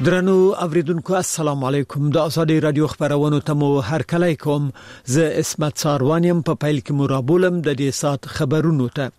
درنو اوریدونکو السلام علیکم د ازادي رادیو خبرونو ته مو هر کله کوم زه اسمت ساروانیم په پیل کې مرابولم د دې سات خبرونو ته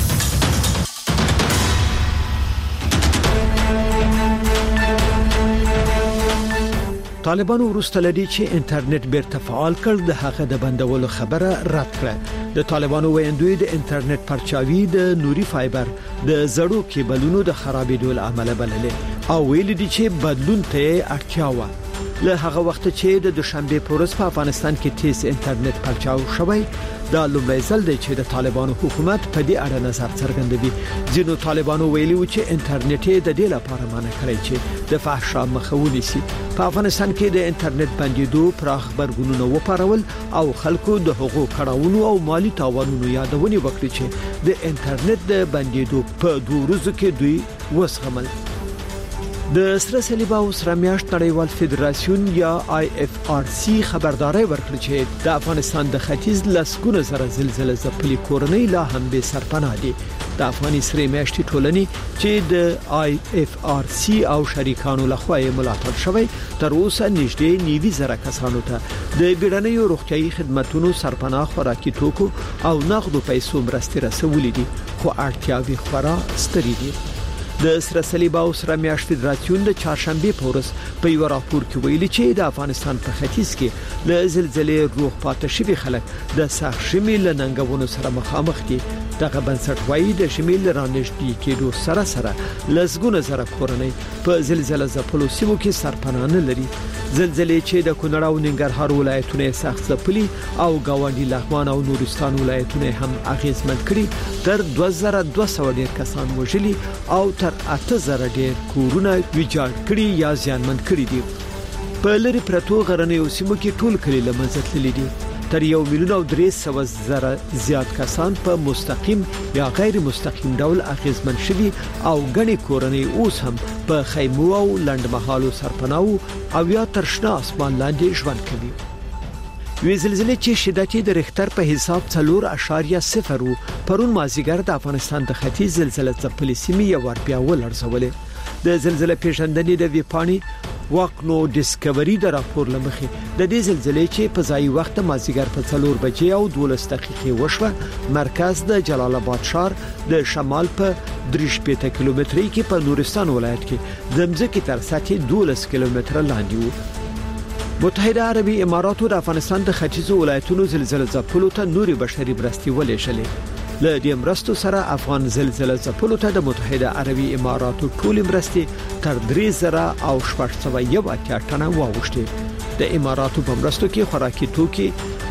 طالبانو وروسته لدی چې انټرنیټ بیرته فعال کړ د هغه د بندولو خبره رد کړه د طالبانو ویندوی د انټرنیټ پرچاوي د نوري فایبر د زړو کیبلونو د خرابېدو له امله بللې او ویل دي چې بدلون ته اړتیا و له هغه وخت چې د دوشنبه پورس په افغانستان کې تیز انټرنیټ پرچاو شوی دا لومړی ځل دی چې د طالبانو حکومت په دې اړه نظر څرګندوي ځینو طالبانو ویلي و چې انټرنیټ د دې لپاره منع کړی چې د فحشا مخه ونیسي په افغانستان کې د انټرنیټ بندیدو پراخ خبرګونونه وپارول او خلکو د حقوق کړهونو او مالی تاوانونو یادونه وکړي چې د انټرنیټ د بندیدو په 2 ورځو کې دوی وسغمل د سره صلیب او سره میاشت نړیوال فدراسیون یا IFRC خبرداري ورکړه چې د افغانستان د ختیځ لسګونه زره زلزلې ځپلي کورنۍ لا هم به سرپناه دي د افغاني سره میاشتې ټولنې چې د IFRC او شریکانو لخوا ملاتړ شوی تر اوسه نږدې 90,000 کسانو ته د بیړنیو روغتيایي خدماتو سرپناه خوراکي توکو او نقدو پیسو مرستې رسولې دي خو اړتیاوي خورا ستري دي د سره صلیب او سره میاشت فدراسیون د چهارشنبه پورس په یو راپور کې ویلي چې د افغانستان په ختیځ کې له زلزلې روغ پاتې شوی خلک د سخت شمېل ننګونو سره مخامخ دي دغه بنسټ وایي د شمېل رانږدې کېدو سره لسګونه زره کورنۍ په زلزلې ځپلو سیمو کې سرپناه نه لري زلزلې چې د کونړ او ننګرهار ولایتونو سخت ځپلي او گاونډي لغمان او نورستان ولایتونه هم اغیزمن کړي تر 2200 ډیر کسان وژلي او تر 8000 ډیر کورونه ویجاړ کړي یا زیانمن کړي دي په لری پرتو غرنیو سیمو کې ټول کلی لمنځت للی دي تر 1,300,000 زیات کسان په مستقیم یا غیر مستقیم ډول اغیزمن شوي او غني کورنۍ اوس هم په خیمو او لندمحالو سرپناو او یا ترشنا اسمان لاندې ژوند کوي وی زلزلې چې شدت یې د ریختر په حساب 4.0 پرون مازیګر د افغانستان د ختیځ زلزلې ځپلې سیمې یو ور بیا ولړزولې د زلزلې پیژندنې د ویپانی واکنو ډیسکوري د راپور لمخې د دې زلزلې چې په ځای وخت مازیګر په 4 بجې او 12 دقیقې وشوه مرکز د جلال آباد ښار د شمال په 3 کیلومتري کې په نورستان ولایت کې د مځکې تر سطحې 12 کیلومتره لاندې و متحده عربي اماراتو د افغانستان د ختیځو ولایتونو زلزلې ځپلو ته نوري بشري مرستې ولېږلې له دې مرستو سره افغان زلزلې ځپلو ته د متحده عربي اماراتو ټول مرستې تر 3,000 او 701 ټنه واوښتې د اماراتو په مرستو کې خوراکي توکي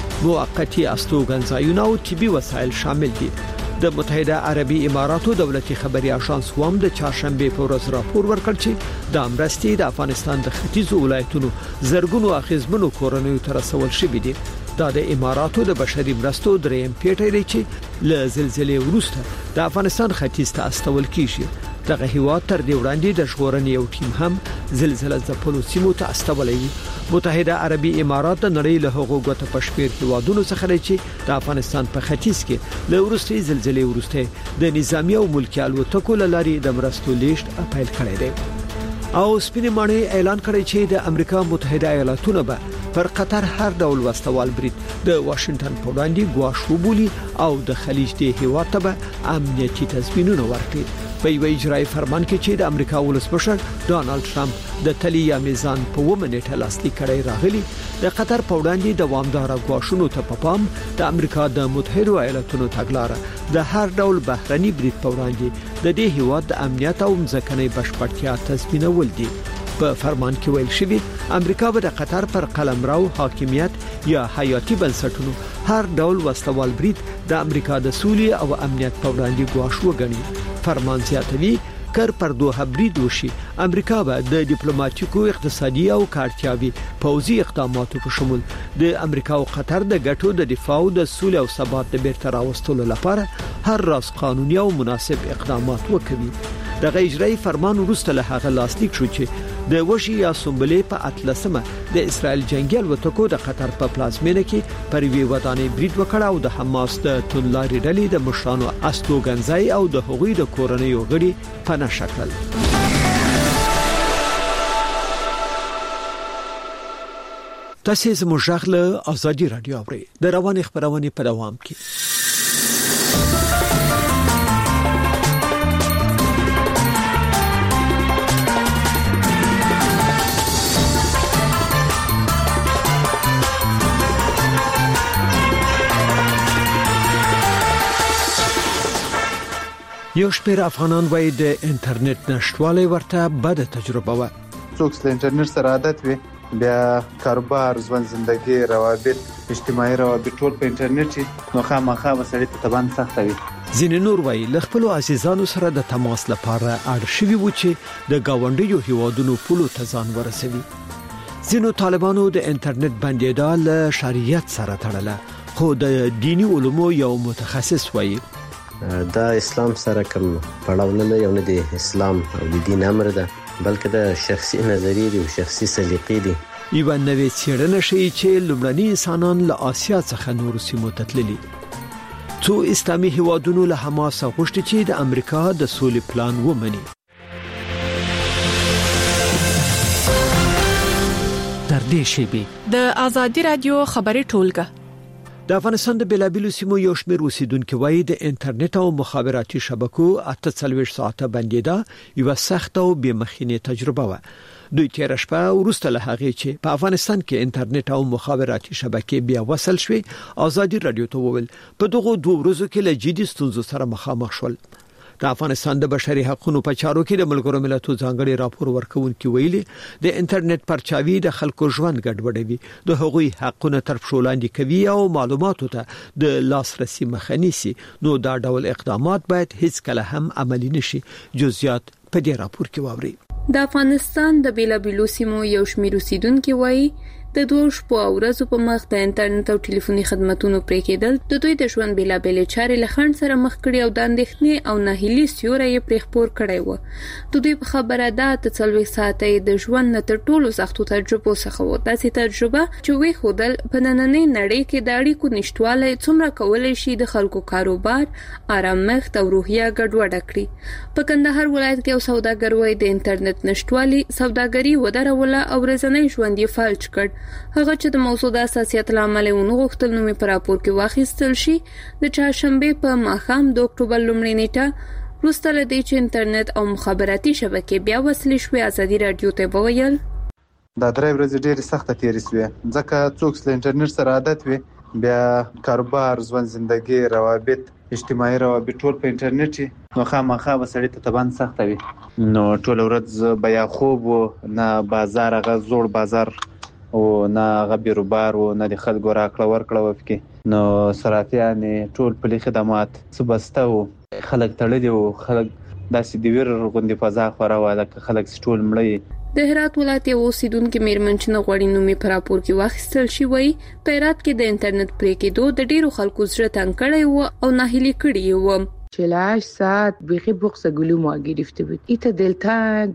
موقتی استوګنځایونه او طبي وسایل شامل دي د متحده عربي اماراتو دولتي خبري اژانس وام د چهارشنبه په ورځ راپور ورکړ چې د مرستې د افغانستان د ختیځو ولایتونو زرګونو اخیزمنو کورنیو ته رسول شوې دي دا د اماراتو د بشري مرستو دریم پیټی دی چې له زلزلې وروسته د افغانستان ختیځ ته استول کیږي دغه هیواد تر دې وړاندې د ژغورنې یو ټیم هم زلزلې ځپلو سیمو ته استولې متحده عربي امارات د نړۍ له هغو غوټه پښپیر هیوادونو څخه دی چې د افغانستان په ختیځ کې له وروستي زلزلې وروسته د نظامی او ملکی الوتکو لاري د مرستو لیست اپیل کړی دی او سپینې ماڼۍ اعلان کړی چې د امریکا متحده ایالاتونو به پر قطر هر ډول وسوال برید د واشنگټن په وړاندې ګواښ وبولي او د خلیج د هیواد ته به امنیتي تضمینونه ورکړي په یو اجرایي فرمان کې چې د امریکا ولسمشر ډانلډ ټرمپ د تلیا میزان په ومنټه لاسلیک کړی راغلی د قطر په وړاندې دوامدار ګواښونو ته په پام د امریکا د متحده ایالاتونو تګلارې د هر ډول بهرني برید په وړاندې د دې هیواد د امنیت او ځمکنۍ بشپړتیا تضمینول دي په فرمان کې ویل شوی امریکا به د قطر پر قلمرو حاکمیت یا حیاتي بنسټونو هر ډول وسوال برید د امریکا د سولې او امنیت په وړاندې ګواښ وګڼي فرمان زیاتوي کر پر دوه برید وشي امریکا به د ډیپلوماټیکو اقتصادي او کارتیاوي پوځي اقداماتو په شمول د امریکا او قطر د ګټو د دفاع او د سولې او ثبات د بیرته راوستلو لپاره هر راز قانوني او مناسب اقدامات وکوي دغه اجرایي فرمان وروسته له هغه لاسلیک شو چې د وشي یا سومبلې په 18 د اسرائیل جنگي الوتکو د قطر په پلازمینه کې پر وی ودانې برید وکړ او د حماس د تونلاري ډلې د مشرانو استوګنځای او د هغوی د کورنیو غړي په نشکل تاسو زموږ غږ له ازادي رادیو اورئ. د رواني خبرونه په دوام کې. یو شمېر افغانان وایي د انټرنیټ نشټوالی ورته بده تجربه و. څوک چې انټرنیټ سره عادت وي بیا کاروبار ژوند زندگی روابط اجتماعي روابط ټول په انټرنیټ نو خامخا وسړي ته تبان سخت وي. ځینې نور وایي له خپل عزیزانو سره د تماس لپاره اړ شوي و چې د گاونډیو هیوادونو پولو ته ځان ورسوي. ځینو طالبانو د انټرنیټ بندیدا له شریعت سره تړله، خو د دینی علومو یو متخصص وایي دا اسلام سره کوم پړاو نه لري، نه د اسلام او د دین امر ده، بلکې د شخصي نظریې او شخصي سلیقې دي. یو نوې څېړنه ښیي چې لومړني انسانان له آسیا څخه نورو سیمو ته تللي. څو اسلامي هیوادونو له حماس غوښتي چې د امریکا د سولې پلان ومني. تر دې شیبې د ازادي رادیو خبري ټولګه د افغانستان د بلابلو سیمو یو شمېر اوسیدونکو وایي د انټرنیټ او مخابراتي شبکو 48 ساعته بندیدا یو سخت او بې مخینه تجربه و. دوی تیر شپه وروسته له هغه چې په افغانستان کې انټرنیټ او مخابراتي شبکې بیا وصل شوې، ازادي رادیو ته وویل په دغه 2 ورځو کې له جدي ستونزو سره مخامخ شول. د افغانستان د بشري حقوقو په چارو کې د ملګرو ملتونو ځانګړي راپور ورکوونکي ویلي د انټرنیټ پرچاوي د خلکو ژوند ګډوډوي، د هغوی حقونه تر پښو لاندې کوي او معلوماتو ته د لاسرسي مخه نیسي. نو دا ډول اقدامات باید هیڅ کله هم عملي نشي. جزئیات په دې راپور کې واوري. د افغانستان د بلابلو سیمو یو شمېر اوسیدونکو وایي د 2 شپو او ورځو په مخ د انټرنیټ او ټلیفوني خدماتونو پرې کېدل د دوی د ژوند بلابلې چارې له خنډ سره مخ کړي او د اندېښنې او ناهیلي سیوری یې پرې خپور کړی و. د دوی په خبره ده د 40 ساعتې د ژوند نه تر ټولو سختو تجربو څخه و. داسې تجربه چې وی خودل په نننۍ نړۍ کې د اړیکو نشټوالی څومره کولای شي د خلکو کاروبار، آرامښت او روحیه ګډوډه کړي. په کندهار ولایت کې یو سوداګر وایي د انټرنیټ نشټوالي سوداګري ودروله او ورځنی ژوند یې فلج کړ. هغه چې د موضوع د اساسیت لامل ونغښتل نو په راپور کې واخیستل شي. د چهارشنبه په ماښام د اکتوبر لومړۍ نیټه وروسته له دې چې انټرنیټ او مخابراتي شبکې بیا وصلې شوې، ازادي رادیو ته وویل دا 3 ورځې ډېرې سخته تیرې شوې، ځکه څوک چې انټرنیټ سره عادت وي بیا کاروبار ژوند زندگی روابط اجتماعي روابط ټول په انټرنیټ نو خامخا وسړي ته تبان سخت وي. نو ټول ورځ بیا خوب نه بازار هغه زوړ بازار او نه غبیروبار او نه د خلکو راکړه ورکړه وفکي نو صرافیان ټول په خدمات سبسته او خلک تړلي او خلک داسې د ویر غوندې فضا خورا وه لکه خلک ټول مړي. د هرات ولایت یو اوسیدونکو میرمن چې غوړی نومي په راپور کې واخیستل شي وایي په هرات کې د انټرنیټ پرې کېدو د ډیرو خلکو زړه تنګ کړی و او ناهیلي کړی و. 48 ساعت بخی بغض گلو ما گرفته بود. ایت دلتنگ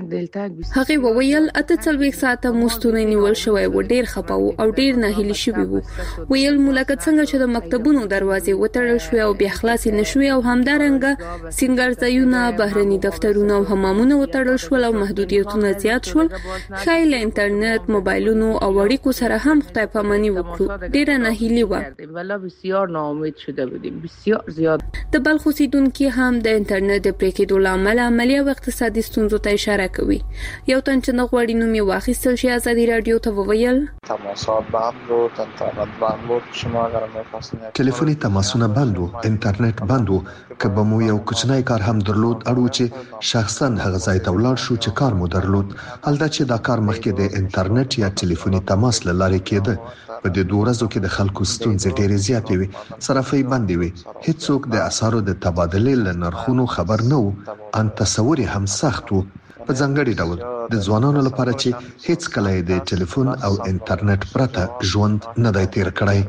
هغه وویل 48 ساعته مستونه نیول شوی و، ډیر خپاو او ډیر ناهیلی شوی وو. ویل ملکت څنګه چې د مکتبونو دروازې وتړل شوې او بیا خلاص نشوي او همدارنګه سینګار ځایونه، بهرني دفترونه او حمامونه وتړل شول او محدودیتونه زیات شول. خایل انټرنیټ، موبایلونو او اړیکو سره هم خدای پاماني وکړو. ډیر ناهیلی و. والله بسیار ناامید شده بودیم، بسیار زیاد. د بلخ اوسیدونکو هم د انټرنیټ د پرې کېدو لامل عملی او اقتصادي ستونزو ته اشاره کوي. یو تن چې غوړی نومي واخیستل شي ازادي رادیو ته وویل تماسات بند بود، اینترنت بند بود، شما اگر می‌خواستین تلفنی تماسونه بند و اینټرنیټ بند و که به مو یو کوچنی کار هم درلود اړو چې شخصا هغه ځای ته ولاړ شو چې کار مو درلود، هلته چې دا کار مخکې د انټرنیټ یا تلفنی تماس له لارې کېده. په دې 2 ورځو کې د خلکو ستونزې ډېرې زیاتې وي، صرافۍ بندې وي، هیڅوک د اسعارو د تبادلې له نرخونو خبر نه و، ان تصور هم سخت و. په ځانګړي ډول د ځوانانو لپاره چې هیڅ کله د ټلیفون او انټرنیټ پرته ژوند نه دی تیر کړی.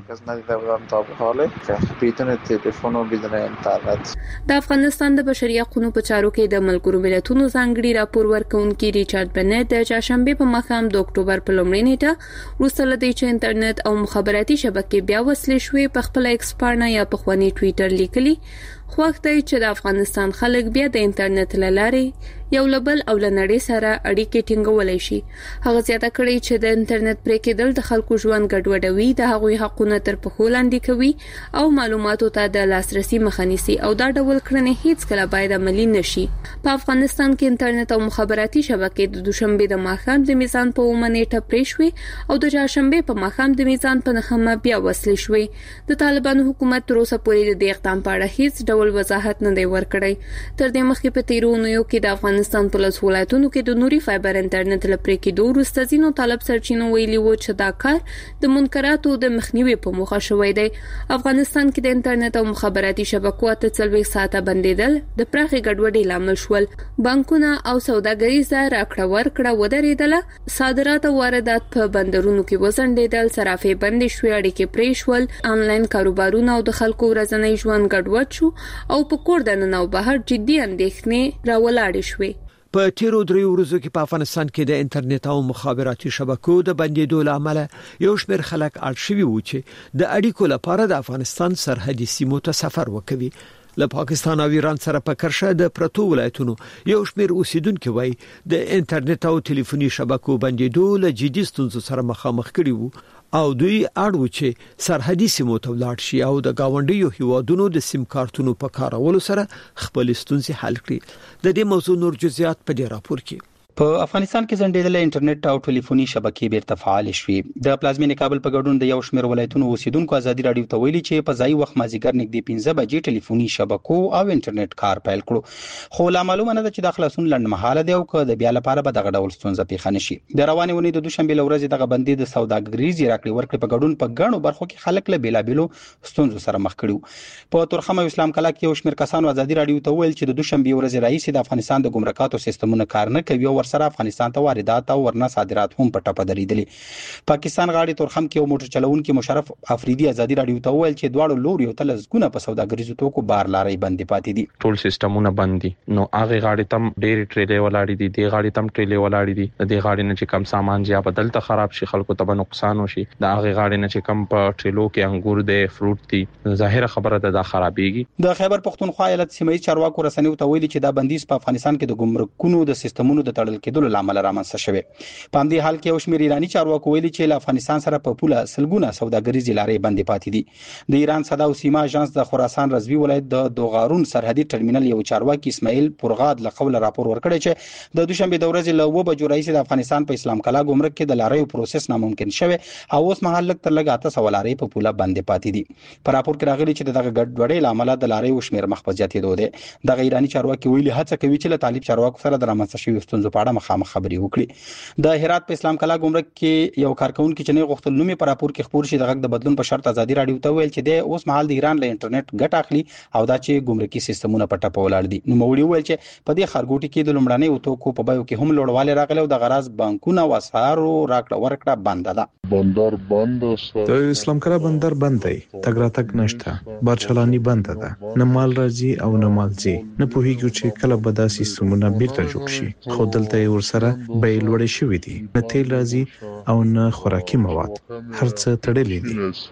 د افغانستان د بشري حقوقو په چارو کې د ملګرو ملتونو ځانګړي راپور ورکونکي ریچارډ بنټ د چهارشنبه په ماښام د اکتوبر په لومړۍ نیټه وروسته له دې چې انټرنیټ او مخابراتي شبکې بیا وصلې شوې په خپل ایکس پاڼه یا په خواني ټوئیټر لیکلي، خو وخت دی چې د افغانستان خلک بیا د انټرنیټ لارې یو لبل او لنړې سره اړیکې ټینګولای شي. هغه زیاته کړی چې د انټرنیټ پرې کېدل د خلکو ژوند ګډوډوي، د هغوی حقونه تر پښو لاندې کوي او معلوماتو ته د لاسرسي مخه نیسي او دا ډول کړنې هیڅ کله باید عملي نشي. په افغانستان کې انټرنیټ او مخابراتي شبکې د دوشنبه د ماښام د میزان په ومنېټه پرې شوې او د چهارشنبه په ماښام د میزان په نهمه بیا وصل شوې. د طالبانو حکومت تر اوسه پورې د اقدام په اړه هیڅ ډول وضاحت نه دی ورکړی. تر دې مخکې په تیرونو کې د افغانستان په لس ولایتونو کې د نوري فایبر انټرنیټ لپاره کې دوه وروستزینو طالب سرچینو ویلي و چې دا کار د منکراتو د مخنیوي په موخه شوی دی. افغانستان کې د انټرنیټ او مخابراتي شبکو 48 ساعته بندیدل د پراخي ګډوډۍ لامل شول. بانکونه او سوداګریزه راکړه ورکړه ودرېدله، صادرات او واردات په بندرونو کې وزندېدل، صرافي بندې شوې، اړیکې پرې شول، آنلاین کاروبارونه او د خلکو ورځنی ژوند ګډوډ شو او په کور دننه او بهر جدي اندېښنې راولاړې شوې. په تیرو 3 ورځو کې په افغانستان کې د انټرنیټ او مخابراتي شبکو د بندیدو لامل یو شمېر خلک اړ شوي وو چې د اړیکو لپاره د افغانستان سرحدي سیمو ته سفر وکوي. له پاکستان او ایران سره په کرښه د پرتو ولایتونو یو شمېر اوسیدونکو وایي د انټرنیټ او ټلیفوني شبکو بندیدو له جدي ستونزو سره مخامخ کړي وو او دوی اړ وو چې سرحدي سیمو ته ولاړ شي او د گاونډیو هیوادونو د سیم کارتونو په کارولو سره خپل ستونزې حل کړي. د دې موضوع نور جزئیات په دې راپور کې. په افغانستان کې ځنډېدل انټرنیټ او ټلیفوني شبکې بیرته فعال شوې. د پلازمینې کابل په ګډون د یو شمېر ولایتونو اوسیدونکو ازادي رادیو ته ویلي چې په ځای وخت مازیګر نږدې 15 بجې ټلیفوني شبکو او انټرنیټ کار پیل کړو، خو لا معلومه نه ده چې د خلاصون لنډمهاله دی او که د بیا لپاره به دغه ډول ستونزه پیښ نشي. د روانې ونې د دوشنبه لورځ دغه بندي د سوداګریزي راکړې ورکړې په ګډون په غاڼو برخو کې خلک له بیلابیلو ستونزو سره مخ کړي. په تورخم اسلام کلا کې یو شمېر کسانو ازادي رادیو ته ویل چې د دوشنبه ورځ رئیس د افغانستان د ګمرکاتو سیستمونه کار نه کوي او ورسره افغانستان واردات او ورنه صادرات هم په ټپه درېدلي. پاکستان غاړي تورخم کې یو موټر چلونکي مشرف افریدي ازادي رادیو ته ویل چې دواړو لوري او تلزګونه په سوداګریزو توکو بار لارې بندي پاتې دي. ټول سیستمونه بندي، نو هغه غاړي تم ډېری ټریلې ولاړې دي، د غاړي تم ټریلې ولاړې دي، د دې غاړي نه چې کم سامان یا بدل ته خراب شي خلکو ته نقصان وشي، د هغه غاړي نه چې کم په ټریلو کې انګور دي فروټ دي، ظاهره خبره ده دا خرابېږي. د خیبر پختونخوا ایالت سیمه چارواکو رسنیو ته ویلي چې دا بندیز په افغانستان کې د ګمرکونو د سیستمونو د تړل کېدلو لامل رامنځته شوی. په دې حال کې یو شمېر ایرانی چارواکو ویلي چې له افغانستان سره په پوله سلګونه سوداګریزي لارې بندې پاتې دي. د ایران صدا او سیما اژانس د خراسان رضوی ولایت د دوغارون سرحدي ټرمینل یو چارواکي اسماعیل پرغاد له قوله راپور ورکړی چې د دوشنبه د ورځې له 2 بجو رئیس د افغانستان په اسلام کلا ګمرک کې د لارې پروسس ناممکن شوی او اوس مهال لږ تر لږه 800 لارې په پوله بندې پاتې دي. په راپور کې راغلي چې دغه ګډوډۍ لامل د لارې شمېر مخ په زیاتېدو دی. د ایرانی چارواکي ویلي هڅه کوي چې له طالب چارواکو سره د رامنځته شویو ستونزو په اړه مخامخ خبرې وکړي. د هرات په اسلام کلا ګمرک کې یو کارکونکي چې نه غوښتل نومي په راپور کې خبر شي د غږ د بدلون په شرط ازادي رادیو ته ویل چې د اوس مهال د ایران له انټرنیټ ګټه اخلي او دا چې ګمرکي سیستمونه په ټپه ولاړ دي. نو موړي ویل چې په دې خارګوټي کې د لومړنۍ توکو په بایو کې هم لوړوالی راغلی او د غراض بانکونه او اسعارو راکړه ورکړه بنده ده. بندر بند است. د اسلام کلا بندر بند دی، تګ راتګ نشته، بارچلانی بند ده، نه مال راځي او نه مال ځي. نه پوهیږو چې کله به دا سیستمونه بیرته جوړ شي، خو دلته ورسره به لوړې شوې دي، نه تیل راځي او نه خوراکي مواد، هر څه تړلې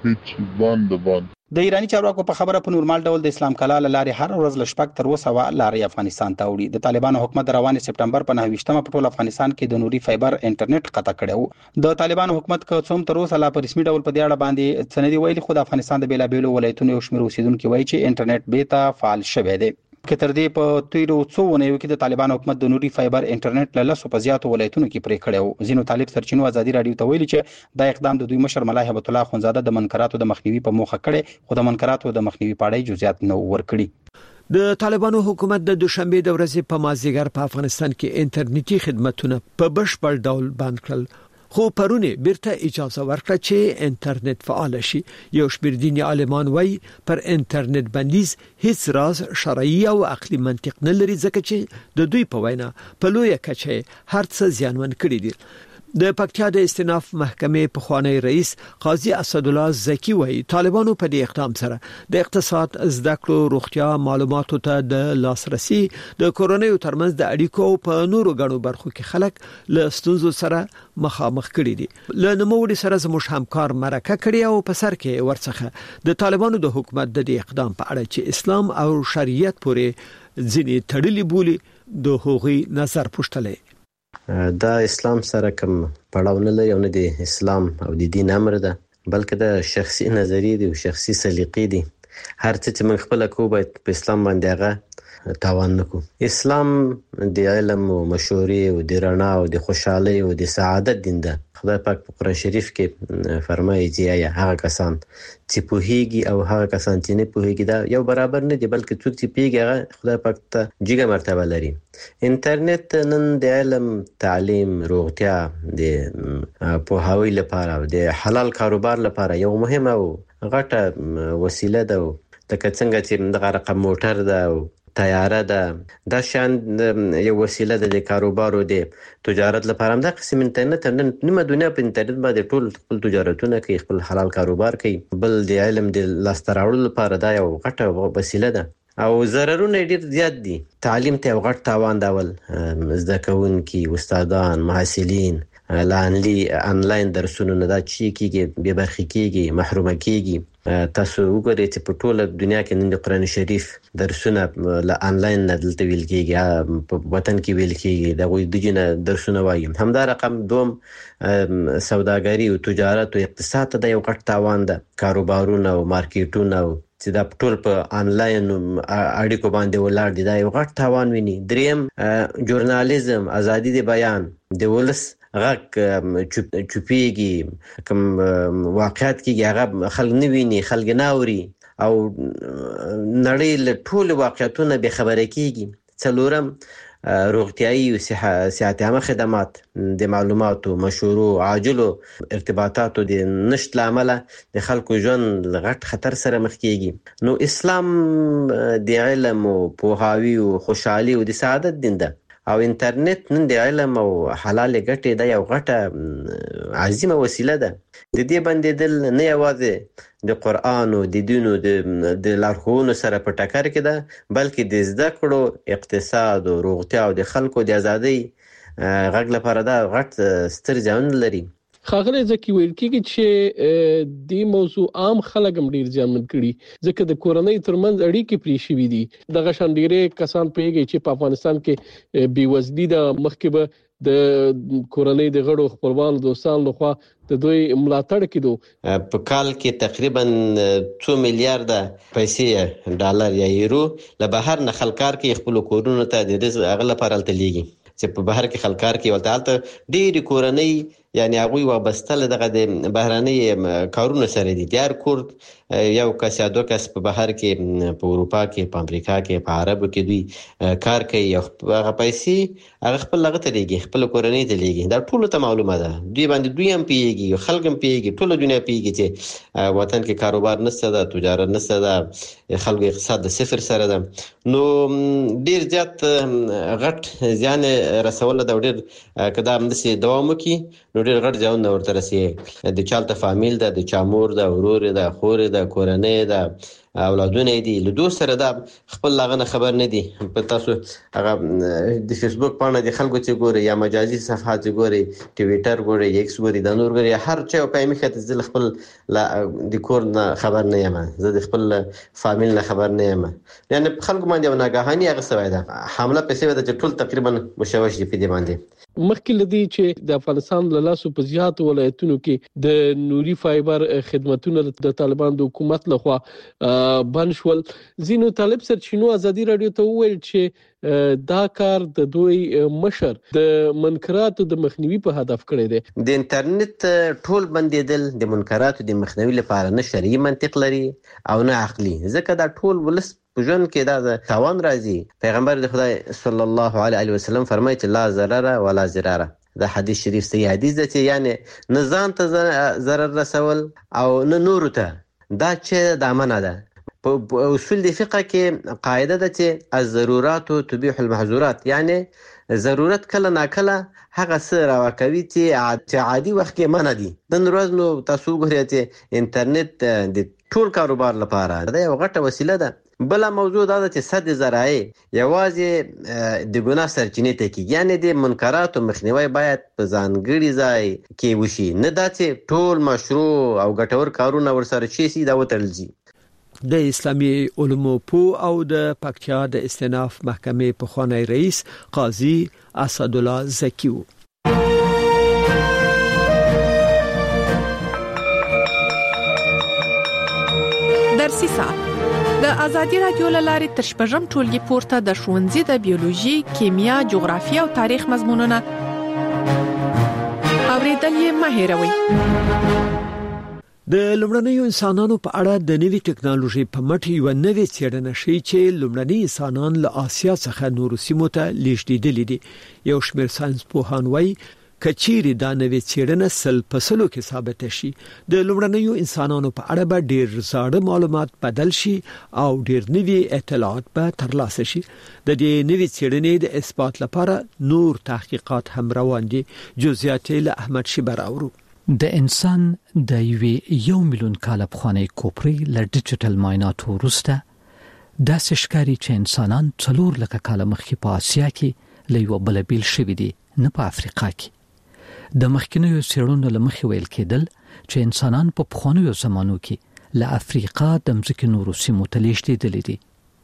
دي. د ایرانی چارواکو په خبره په نورمال ډول د اسلام کلا لارې هر ورځ لشپک تر 200 لارې افغانستان ته وړي. د طالبانو حکومت روان سپټمبر په 29مه په ټول افغانستان کې د نوري فایبر انټرنیټ قطع کړو. د طالبانو حکومت که څوم تر اوسه لا په رسمي ډول په دې اړه باندې سندې ویلي، خو د افغانستان د بیلابیلو ولایتونو یو شمېر اوسیدونکو وایي چې انټرنیټ بیرته فعال شوی دی. که تر دې په تیرو څو ونیو کې د طالبانو حکومت د نوري فایبر انټرنیټ له لاسو په زیاتو ولایتونو کې پرې کړو. ځینو طالب سرچینو ازادي رادیو ته ویلي چې دا اقدام د دوی مشر ملا هبت الله خونزاده د منکراتو د مخنیوي په موخه کړي، خو د منکراتو د مخنیوي په اړه جزئیات نه ورکړي. د طالبانو حکومت د دوشنبه د ورځې په مازیګر په افغانستان کې انټرنیټي خدماتونه په بشپړ ډول بند کړل، خو پرونه بیرته اجازه ورکړه چې انټرنیټ فعال شي. یو شمېر دیني عالمان وایي پر انټرنیټ بندیز هیڅ راز شرعي او عقلي منطق نه لري، ځکه چې د دوی په وینا په لویه کچه هر څه زیانمن کړي دي. د پکتیا د استیناف محکمې پخوانی رئیس قاضي اسد الله زکی وایي طالبانو په دې اقدام سره د اقتصاد، زده کړو، روغتیا معلوماتو ته د لاسرسي د کورونیو ترمنځ د اړیکو په نورو غړو برخو کې خلک له ستونزو سره مخامخ کړي دي. له نوموړي سره زموږ همکار مرکه کړي او په سر کې ورڅخه د طالبانو د حکومت د دې اقدام په اړه چې اسلام او شریعت پورې ځینې تړلي بولي د هغوی نظر پوښتلې. دا اسلام سره کوم پړاو نه لري او نه د اسلام او د دین امر ده، بلکې د شخصي نظریې دي او شخصي سلیقې دي. هر څه چې موږ خپل کو باید په اسلام باندې هغه تاوان نکو. اسلام د علم او مشورې او د رڼا او د خوشحالي او د سعادت دین ده. خدای پاک په قرآن شریف کې فرمایي چې هغه کسان چې پوهیږي او هغه کسان چې نه پوهیږي دا یو برابر نه دي، بلکې څوک چې پیږي هغه خدای پاک ته جګه مرتبه لري. انټرنیټ نن د علم، تعلیم، روغتیا، د پوهاوی لپاره او د حلال کاروبار لپاره یو مهمه او غټه وسیله ده. لکه څنګه چې دغه رقم موټر ده او تیاره ده، دا شان یو وسیله ده د کاروبار او د تجارت لپاره. هم دا قسم انټرنیټ نن نیمه دنیا په انټرنیټ باندې ټول خپل تجارتونه کوي، خپل حلال کاروبار کوي. بل د علم د لاسته راوړلو لپاره دا یو غټه وسیله ده او ضررونه ډیر زیات دي. تعلیم ته یو غټ تاوان داول، زده کوونکي، استادان، محصلین آنلاین درسونه نه دا چی کیږي، بے برخې کیږي، محرومه کیږي. تاسو وګورئ چې په ټوله دنیا کې نن د قرآن شریف درسونه له آنلاین نه دلته ویل کیږي، په وطن کې ویل کیږي، د غوی دجنه درسونه وایي. همدا رقم دوم سوداګري او تجارت او اقتصاد ته یو غټ تاوان ده. کاروبارونه او مارکیټونه چې دا ټول په آنلاین اړیکو باندې ولاړ دي، دا یو غټ تاوان ویني. دریم ژورنالیزم، ازادي د بیان، د ولس غږ چوپیږي، کوم واقعیت کېږي هغه خلک نه ویني، خلک نه اوري او نړۍ له ټولو واقعیتونو بې خبره کېږي. څلورم روغتیایي او صحت عامه خدمات، د معلوماتو، مشورو، عاجلو ارتباطاتو د نشت لامله د خلکو ژوند غټ خطر سره مخ کېږي. نو اسلام د علم او پوهاوي او خوشحالي او د سعادت دین ده او انټرنیټ نن د علم او حلال ګټې د یو غټه عظیمه وسیله ده. د دې بندیدل نه یوازې د قرآن او د دینو د لارښوونو سره په ټکر کې ده، بلکې د زده کړو، اقتصاد او روغتیا او د خلکو د ازادۍ غږ لپاره دا غټ ستر زیان لري. خاغلی ځکه ویل کېږي چې د موضوع عام خلک هم ډیر ځانمن کړي، ځکه د کورنۍ ترمنځ اړیکې پرې شوي دي. دغه شان ډیرې کسان پیږي چې په افغانستان کې بېوزلي ده، مخکې به د کورنۍ د غړو خپلوانو دوستانو لخوا د دوی ملاتړ کېدو. په کال کې تقریبا 2 میلیارډ پیسې ډالر یا یورو له بهر نه خلکار کې خپل کورونو ته د رزق هغه لپاره تللیږي چې په بهر کې خلکار کې ولته ډېری کورنۍ یعنی هغه وابسته دغه د بهراني کارونو سره دي. د هر کور یو کس یا دوه کس په بهر کې، په اروپا کې، په امریکا کې، په عربو کې دوی کار کوي. هغه پیسې هغه خپل لغه ته لګي، خپل کورنۍ ته لګي. دا ټول ته معلومه ده، دوی باندې دوی هم پیږي، خلک هم پیږي، ټول دنیا پیږي چې وطن کې کاروبار نشته ده، تجارت نشته ده، خلک اقتصاد د صفر سره ده. نو ډیر زیات غټ ځان رسول ده. ډیر کدا هم د دوام کوي نو ډیر غټ ځان ورته رسي. د چالت فامیل ده، د چامور ده، ورور ده، خور ده، کورنۍ ده، اولادونه دي، له دوه سره دا خپل لغنه خبر نه دي. په تاسو هغه د فیسبوک باندې د خلکو چې ګوري یا مجازي صفحات ګوري، ټویټر ګوري، ایکس ګوري، د نور ګوري، هر چا په میخه ځل خپل د کور نه خبر نه یم، زه د خپل فامیل نه خبر نه یم. یعنی خلکو باندې یو ناګهاني هغه سوي ده، حمله پسې ده چې ټول تقریبا مشوش دي په دې باندې. مخکې لدی چې د افغانستان له لاسو په زیات ولایتونو کې د نوري فایبر خدماتونه د طالبان د حکومت لخوا بند شول. زینو طالب سرچینو ازادي رادیو ته وویل چې دا کار د دوی مشر د منکراتو د مخنیوي په هدف کړی دی. د انټرنیټ ټول بندیدل د منکراتو د مخنیوي لپاره نه شرعي منطق لري او نه عقلي، ځکه دا ټول ولس په ژوند کې دا تاوان راځي. پیغمبر د خدای صلی الله علیه وسلم فرمایي چې لا ضرر ولا ضرر. دا حدیث شریف صحیح حدیث دی چې یعنی نه ځان ته ضرر رسول او نه نور ته، دا چې د امانه ده. په اصول د فقه کې قاعده ده چې الضرورات تبيح المحظورات، یعنی ضرورت کله ناکله هغه څه راوکوي چې عادي وخت کې منع دي. نن ورځ نو تاسو ګورئ چې انټرنیټ د ټول کاروبار لپاره دا یو غټه وسیله ده. بل موضوع دا ده چې صد ذرایع یوازې د ګناه سرچینې ته کېږي، یعنی د منکراتو مخنیوی باید په ځانګړي ځای کې وشي، نه دا چې ټول مشروع او ګټور کارونه ورسره شي دا وتړل شي. د اسلامي علومو او د پکتیا د استئناف محکمې پخوانی رئیس قاضي اسدالله زکی و. درسي ساعت د ازادي رادیو لارې تر شپږم ټولګي پورته د ښوونځي د بیولوژي، کیمیا، جغرافیه او تاریخ مضمونونه اوریدل یې مه هېروئ. د لومړنیو انسانانو په اړه د نوې ټکنالوژي په مټ یو نوې څېړنه ښیي چې لومړني انسانان له آسیا څخه نورو سیمو ته لیږدېدلي دي. یو شمېر ساينس پوهان وايي کچيري دا نوې څېړنه سل په سلو کې ثابت شي د لومړنیو انسانانو په اړه به ډېر زاړه معلومات بدل شي او ډېر نوې اطلاعات به ترلاسه شي. د دې نوې څېړنې د اثبات لپاره نور تحقیقات هم روان دي. جزئیات له احمد شیبر اورو. د انسان د 1 ملیون کال پخوانی کوپری له ډیجیټل معایناتو وروسته داسې ښکاري چې انسانان 4 لکه کال مخکې په آسیا کې له یو بل بیل شوي دي، نه په افریقا کې. د مخکینیو څېړنو له مخې ویل کېدل چې انسانان په پخوانیو زمانو کې له افریقا د مځکې نورو سیمو ته لیږدېدلي دي.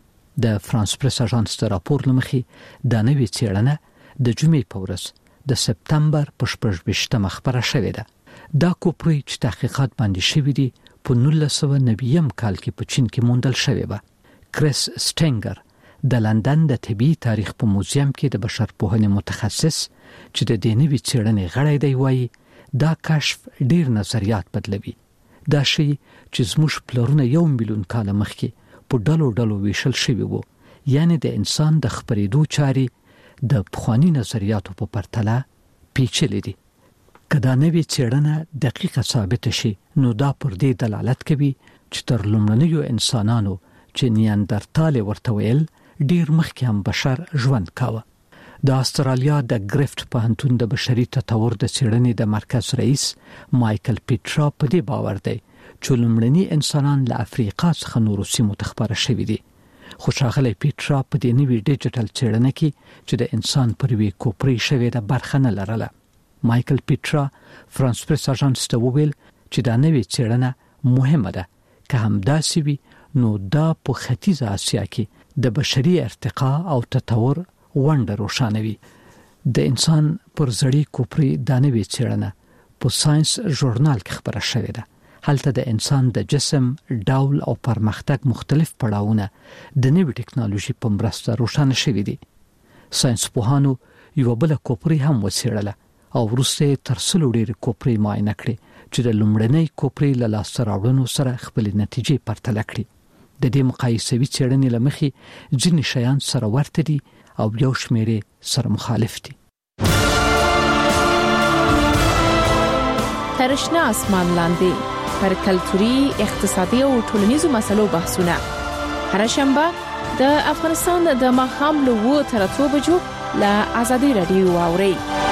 د فرانس پریس اژانس د راپور له مخې دا نوې څېړنه د جمعې په ورځ د سپتمبر په 28 خبره شوې ده. دا کوپری چې تحقیقات باندې شوي دي په 1990 کال کې په چین کې موندل شوی و. کریس سټینګر د لندن د طبي تاریخ په موزیم کې د بشرپوهنې متخصص چې د دې نوې څېړنې غړی دی وایي دا کشف ډیر نظریات بدلوي. دا شی چې زموږ پلرونه 1 ملیون کال مخکې په ډلو ویشل شوي وو، یعنی د انسان د خپرېدو چارې د پخوانی نظریاتو په پرتله پیچلې دي. کدا نوې څېړنه دقیقه ثابت شي نو دا پر دې دلالت کوي چې تر لومړنیو انسانانو چې نیاندرتال ورته ویل ډیر مخکې هم بشر ژوند کاوه. د استرالیا د ګریفټ پوهنتون د بشري تطور د څېړنې د مرکز رئیس مایکل پیټرا په دې باور دی چې لومړني انسانان له افریقا څخه نورو سیمو ته خپاره شوي دي. خو ښاغلی پیټرا په دې نوې ډیجیټل څېړنه کې چې د انسان پر یوې کوپرۍ شوې ده برخه نه لرله. مایکل پیټرا فرانس پریس اژانس ته وویل چې دا نوې څېړنه مهمه ده، که همداسې وي نو دا په ختیځه آسیا کې د بشري ارتقا او تطور ونډه روښانوي. د انسان پر زړې کوپرۍ دا نوې څېړنه په ساينس ژورنال کې خبره شوې ده. هلته د انسان د جسم ډول او پرمختګ مختلف پړاوونه د نوې ټکنالوژي په مرسته روښانه شوي دي. ساينس پوهانو یو بل کوپرۍ هم وڅېړله او وروسته تر څلو ډېرې کوپرۍ معاینه کړې چې د لومړنۍ کوپرۍ له لاسته راوړنو سره خپلې نتیجې پرتله کړي. د دې مقایسوي څېړنې له مخې ځینې شیان سره ورته دي او یو شمېر سره مخالف دي. تر شنه اسمان لاندې پر کلتوري، اقتصادي او ټولنیزو مسلو بحثونه هر شنبه د افغانستان د ماښام له 2 تر 3 بجو له ازادي رادیو اوري.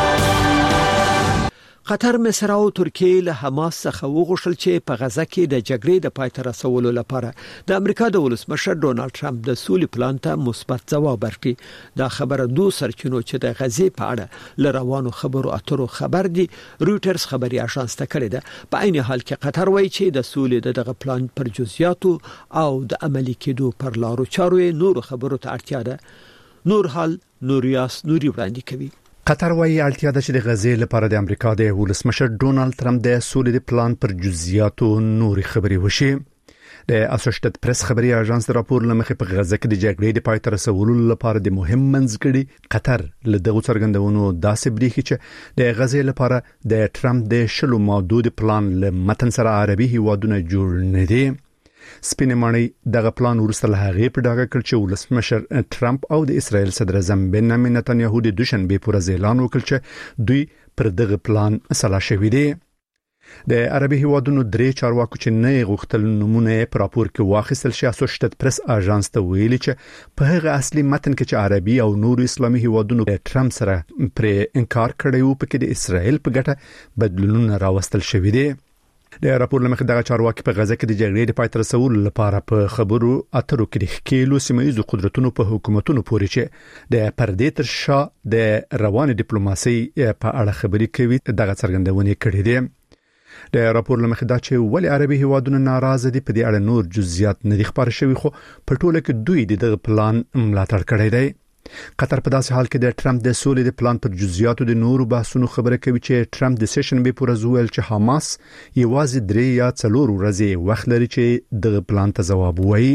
قطر، مصر او ترکیه له حماس څخه وغوښتل چې په غزه کې د جګړې د پای ته رسولو لپاره د امریکا د ولسمشر ډونالد ټرمپ د سولې پلان ته مثبت ځواب ورکړي. دا خبره دوه سرچینو چې د غزې په اړه ل روانو خبرو اترو خبر دي رويټرز خبري اژانس ته کړی ده. په عین حال کې قطر وایي چې د سولې دغه پلان پر جزئیاتو او د عملي کېدو پر لارو چارو نور خبرو ته اړتیا ده. نور حال نوریاس نوري وړاندې کوي. قطر وايي اړتیا ده چې د غزې لپاره د امریکا د ولسمشر ډونالد ټرمپ د سولې د پلان پر جزئیاتو نوري خبري وشي. د اسوسییټډ پریس خبري اژانس راپور لمخې په غزه کې د جګړې د پای ته رسولو لپاره د مهم منځګړي قطر له دغه څرګندونو داسې بریښي چې د غزې لپاره د ټرمپ د شلو محدود پلان له متن سره عربي هیوادونه جوړ نه دي. سپینې ماڼۍ دغه پلان ورسره له هغې په ډاګه کړ چې ولسمشر ټرمپ او د اسرائیل صدر اعظم بنیامین نتنیاهو د دوشنبه پر ورځ اعلان وکړ چې دوی پر دغه پلان مسله شوي دي. د عربي هیوادونو درې چارواکو چې نه غوښتل نمونه پر راپور کې واخیستل شي اسوسییټډ پریس اژانس ته ویلي چې په هغه اصلي متن کې چې عربي او نور اسلامي هیوادونو ټرمپ سره پر انکار کړی و په کې د اسرائیل په ګټه بدلونونه راوستل شوې دي. د راپور لمخې دغه چارواکي په غزه کې د جګړې د پای ته رسولو لپاره په خبرو اترو کې د ښکېلو سیمه‌ییزو قدرتونو په حکومتونو پورې چې د پردې تر شا د روان ډیپلوماسي په اړه خبرې کوي دغه څرګندونه کړې ده. د راپور لمخې دا چې ولې عربي هیوادونو ناراضه دي په دې اړه نور جزئیات نه دي خبر شوي خو په ټوله کې دوی دغه پلان ملاتړ کړی دی. قطر په داسې حال کې د ټرمپ د سولې د پلان پر جزئیاتو د نورو بحثونو خبره کوي چې ټرمپ د سیشن به پر ورځ چې حماس یوازې 3 یا 4 ورځې وخت لري چې د پلان ته جواب وایي.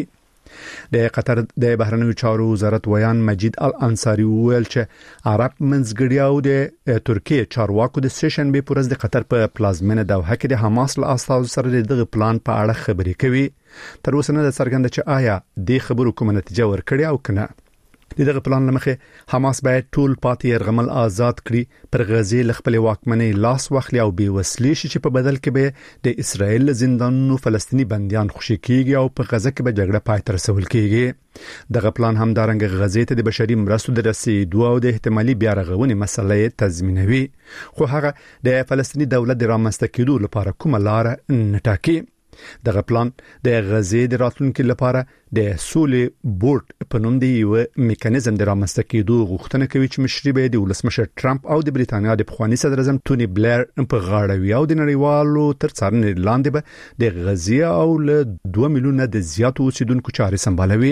د قطر د بهرنیو چارو وزارت ویان مجید الانصاری ویل چې عرب منځګړي او د ترکیه چارواکو د سیشن به پر ورځ د قطر په پلازمینه دوحه کې د حماس له استازو سره دغه پلان په اړه خبرې کوي. تر اوسه نه څرګنده چې آیا د خبرو کومه نتیجه ورکړي او کنه. دغه پلان لمخه حماس باید ټول پاتې يرغمل آزاد کړي پر غزه لخپل واکمنۍ لاس واخلي او بي وسلې شي چې په بدل کې به د اسرائیل زندانونو فلسطینی بنديان خوشي کیږي او په غزه کې به جګړه پای ته رسول کیږي. دغه پلان هم دارنګ غزه ته د بشري مرستو د رسیدو او د احتمالي بیا رغونې مسلې تضمینوي خو هغه د فلسطینی دولت د رامنځته کېدو لپاره کومه لار نه ټاکي. دغه پلان د غزې د راتلونکو لپاره د سولې بورډ په نوم دی یو میکانیزم د رامنځته کېدو غوښتنه کوي چې مشري به د ولسمشر ټرمپ او د بریتانیا د پخوانی صدر اعظم ټونی بلیر په غاړه وي او د نړیوالو تر څارنې لاندې به د غزې او له 2 میلیونه د زیاتو اوسیدونکو چارې سمبالوي.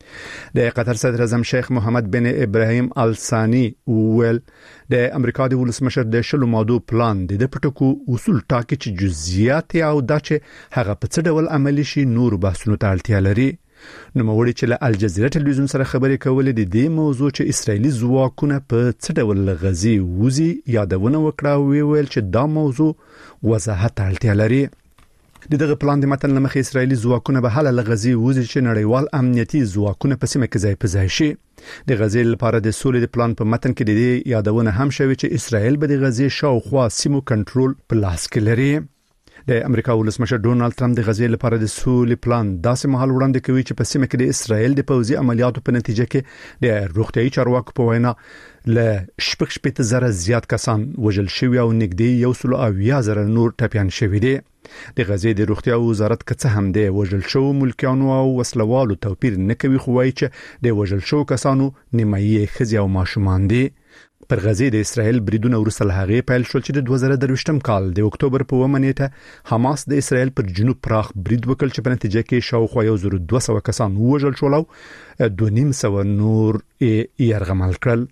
د قطر صدر اعظم شیخ محمد بن ابراهیم آل ثانی ویل د امریکا د ولسمشر د شلو ماده پلان د پټکو اصول ټاکي چې جزئیات او دا چې هغه په څه ډول عملی شي نور بحثونو ته اړتیا لري. نو موري چې له الجزیره ټلویزیون سره خبرې کولې د دې موضوع چې اسرایلی ځواکونه په څه ډول غزي وزي یادونه وکړه ویل چې دا موضوع وضاحت اړتیا لري. دغه پلان د متن لمخې اسرایلی ځواکونه به حل لغزي وزي چې نړیوال امنیتي ځواکونه په سیمه کې ځای په ځای شي. د غزې لپاره د سولې د پلان په متن کې د دې یادونه هم شوی چې اسرائیل به د غزې شاوخوا سیمو کنټرول په لاس کې لري. د امریکا ولسمشر ډونالد ټرمپ د غزې لپاره د سولې پلان داسې مهال وړاندې کوي چې په سیمه کې د اسرائیل د پوځي عملیاتو په نتیجه کې د روغتيایي چارواکو په وینا ل شپږ زره زیات کسان وژل شوی او نږدې 100,000 نور ټپيان شوی دي. د غزې د روغتیا وزارت کڅه هم دی وژل شو ملکیانو او وسلوالو توپیر نه کوي خو وايي چې د وژل شو کسانو نیمایي خزي او ماشومان دي. پر غزې د اسرائیل بریدونه ورسل هغه پیل شول چې د 2023م کال د اکتوبر په 1 نیټه حماس د اسرائیل پر جنوب پراخ برید وکړ چې په نتیجه کې شاوخوا 1200 کسان وژل شول او 250 نور یې يرغمل کړل.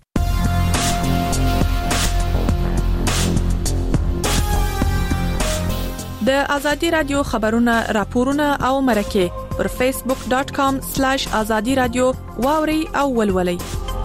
د ازادي رادیو خبرونه راپورونه او مرکه پر facebook.com/azadi radio واوري او ولولي.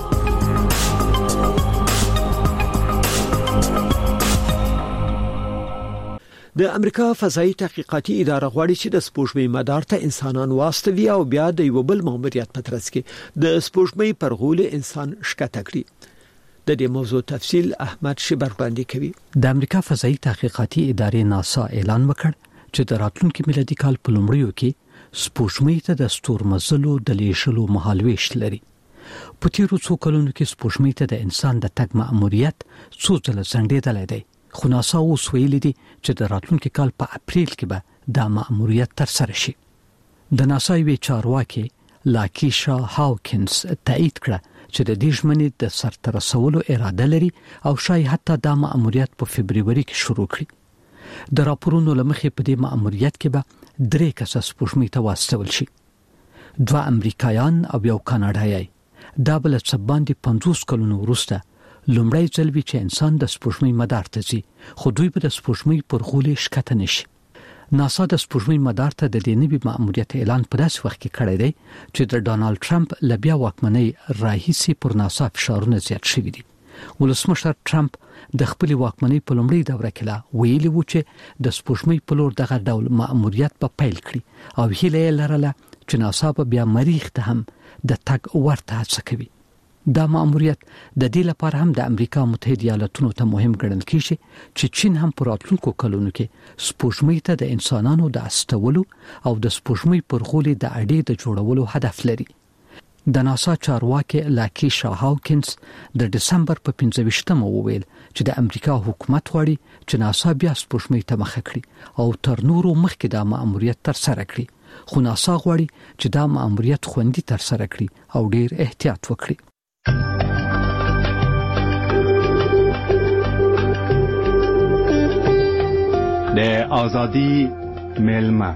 د امریکا فضائي تحقیقاتي اداره غواړي چې د سپوږمۍ مدار ته انسانان واستوي او بیا د یو بل ماموریت په ترڅ کې د سپوږمۍ پر غولې انسان شکته کړي. د دې موضوع تفصیل احمد شبر باندې کوي. د امریکا فضائي تحقیقاتي ادارې ناسا اعلان وکړ چې د راتلونکي میلادي کال په لومړیو کې سپوږمۍ ته د ستورمزلو د لیشلو مهالويش لري. په تیرو څو کلونو کې سپوږمۍ ته د انسان د تګ مأموریت څو ځله ځنډېدلی دی. خو ناسا اوس ویلي دي چې د راتلونکي کال په اپریل کې به دا مأموریت ترسره شي. د ناسا یو چارواکي لاکیشا هاوکینز تایید کړه چې د دې ژمنې د سرته رسولو اراده لري او شاید حتی دا مأموریت په فبرवरी کې شروع کړي. د راپورونو لمخې په دې مأموریت کې به 3 کسه سپوږمۍ ته واستول شي. 2 امریکایان او یو کاناډایي. دا بل څه باندې 50 کلونو وروسته لومړی ځل وی چې انسان د سپوږمۍ مدار ته ځي خو دوی به د سپوږمۍ پر غولې شکته نشي. ناسا د سپوږمۍ مدار ته د دې نوي مأموریت اعلان په داسې وخت کې کړی دی چې د ډونالد ټرمپ لبیا واکمنۍ راهیسي پر ناسا فشارونه زیات شوي دي. ولسمشر ټرمپ د خپل واکمنۍ په لومړي دوره کې لا ویلي و چې د سپوږمۍ په لور دغه ډول مأموریت په پیل کړي او هیله لرله چې ناسا په بیا مریخ ته هم د تګ ورته هڅه کوي. دا مأموریت د دې لپاره هم د امریکا متحده ایالاتونو ته مهم ګڼل کیږي چې چین هم په راتلونکو کلونو کې سپوږمۍ ته د انسانانو د استولو او د سپوږمۍ پر غولي د اډې د جوړولو هدف لري. د ناسا چارواکي لاکی شاه هاوکینز د دسمبر په 15مه وویل چې د امریکا حکومت غواړي چې ناسا بیا سپوږمۍ ته مخه کړي او تر نورو مخکې دا مأموریت ترسره کړي، خو ناسا غواړي چې دا مأموریت خوندي ترسره کړي او ډیر احتیاط وکړي. د ازادي ملما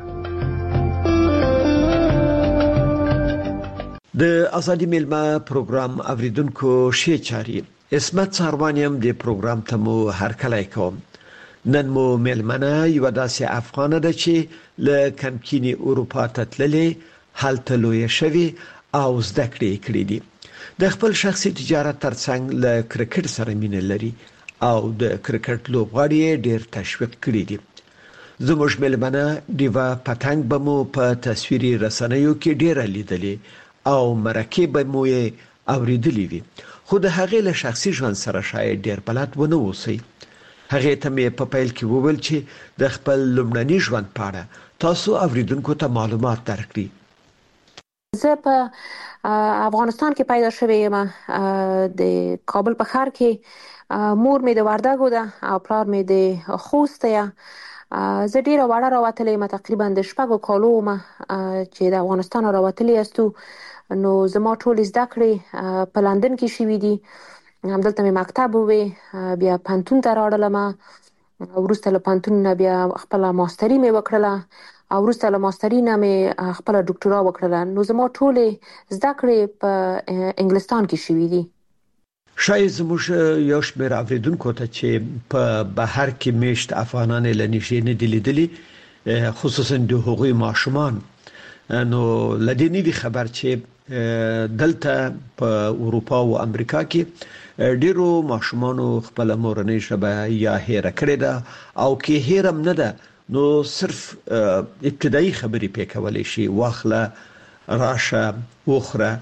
د ازادي ملما پروګرام اوریدونکو شي چاري اسمت ساروانیم د پروګرام ته مو هر کله کوم. نن مو ملمنه یو داسې افغانه ده چې له کمکینی اروپا ته تللې حالت لوی شوی او زده کړې کړې دي. د خپل شخصي تجارت ترڅنګ له کرکټ سره مینه لري او د کرکټ لوبغاړي ډیر تشویق کړی دي. زموږ ملمنه دیوا پتنګ بمو په تصویري رسنیو کې ډیر لیدلې او مرکه بمو یې اوریدلې وي، خو د هغې له شخصي ژوند سره شاید ډیر بلد ونه اوسئ. هغه ته مې په پیل کې وویل چې د خپل لومړني ژوند په اړه تاسو اوریدونکو ته معلومات درکړئ. زه په افغانستان کې پیدا شوې یم، د کابل په ښار کې. مور مې د وردګو ده او پلار مې د خوست ده. زه ډیره وړه راوتلې یم، تقریبا د 6 کالو یم چې د افغانستان راوتلې یاستو. نو زما ټول زده کړې په لندن کې شوې دي. همدلته مې مکتب وې، بیا پانتون ته راړلم، وروسته له پانتون نه بیا خپل ماستري مې وکړله او وروسته له ماستري نه مې خپل ډاکټورا وکړله. نو زما ټول زده کړې په انګلستان کې شوې دي. شاید زموږ یو شمېر اوریدونکو ته چې په بهر کې میشت افغانان لنیشي نه دي لیدلي، خصوصا د هغوی ماشومان، نو لدې نه دي خبر چې دلته په اروپا او امریکا کې ډیرو ماشومانو خپل مورنۍ ژبه یا هېره کړې ده او کې هېرم نه ده، نو صرف ابتدایي خبرې پې کولای شي، واخله راشه وخوره،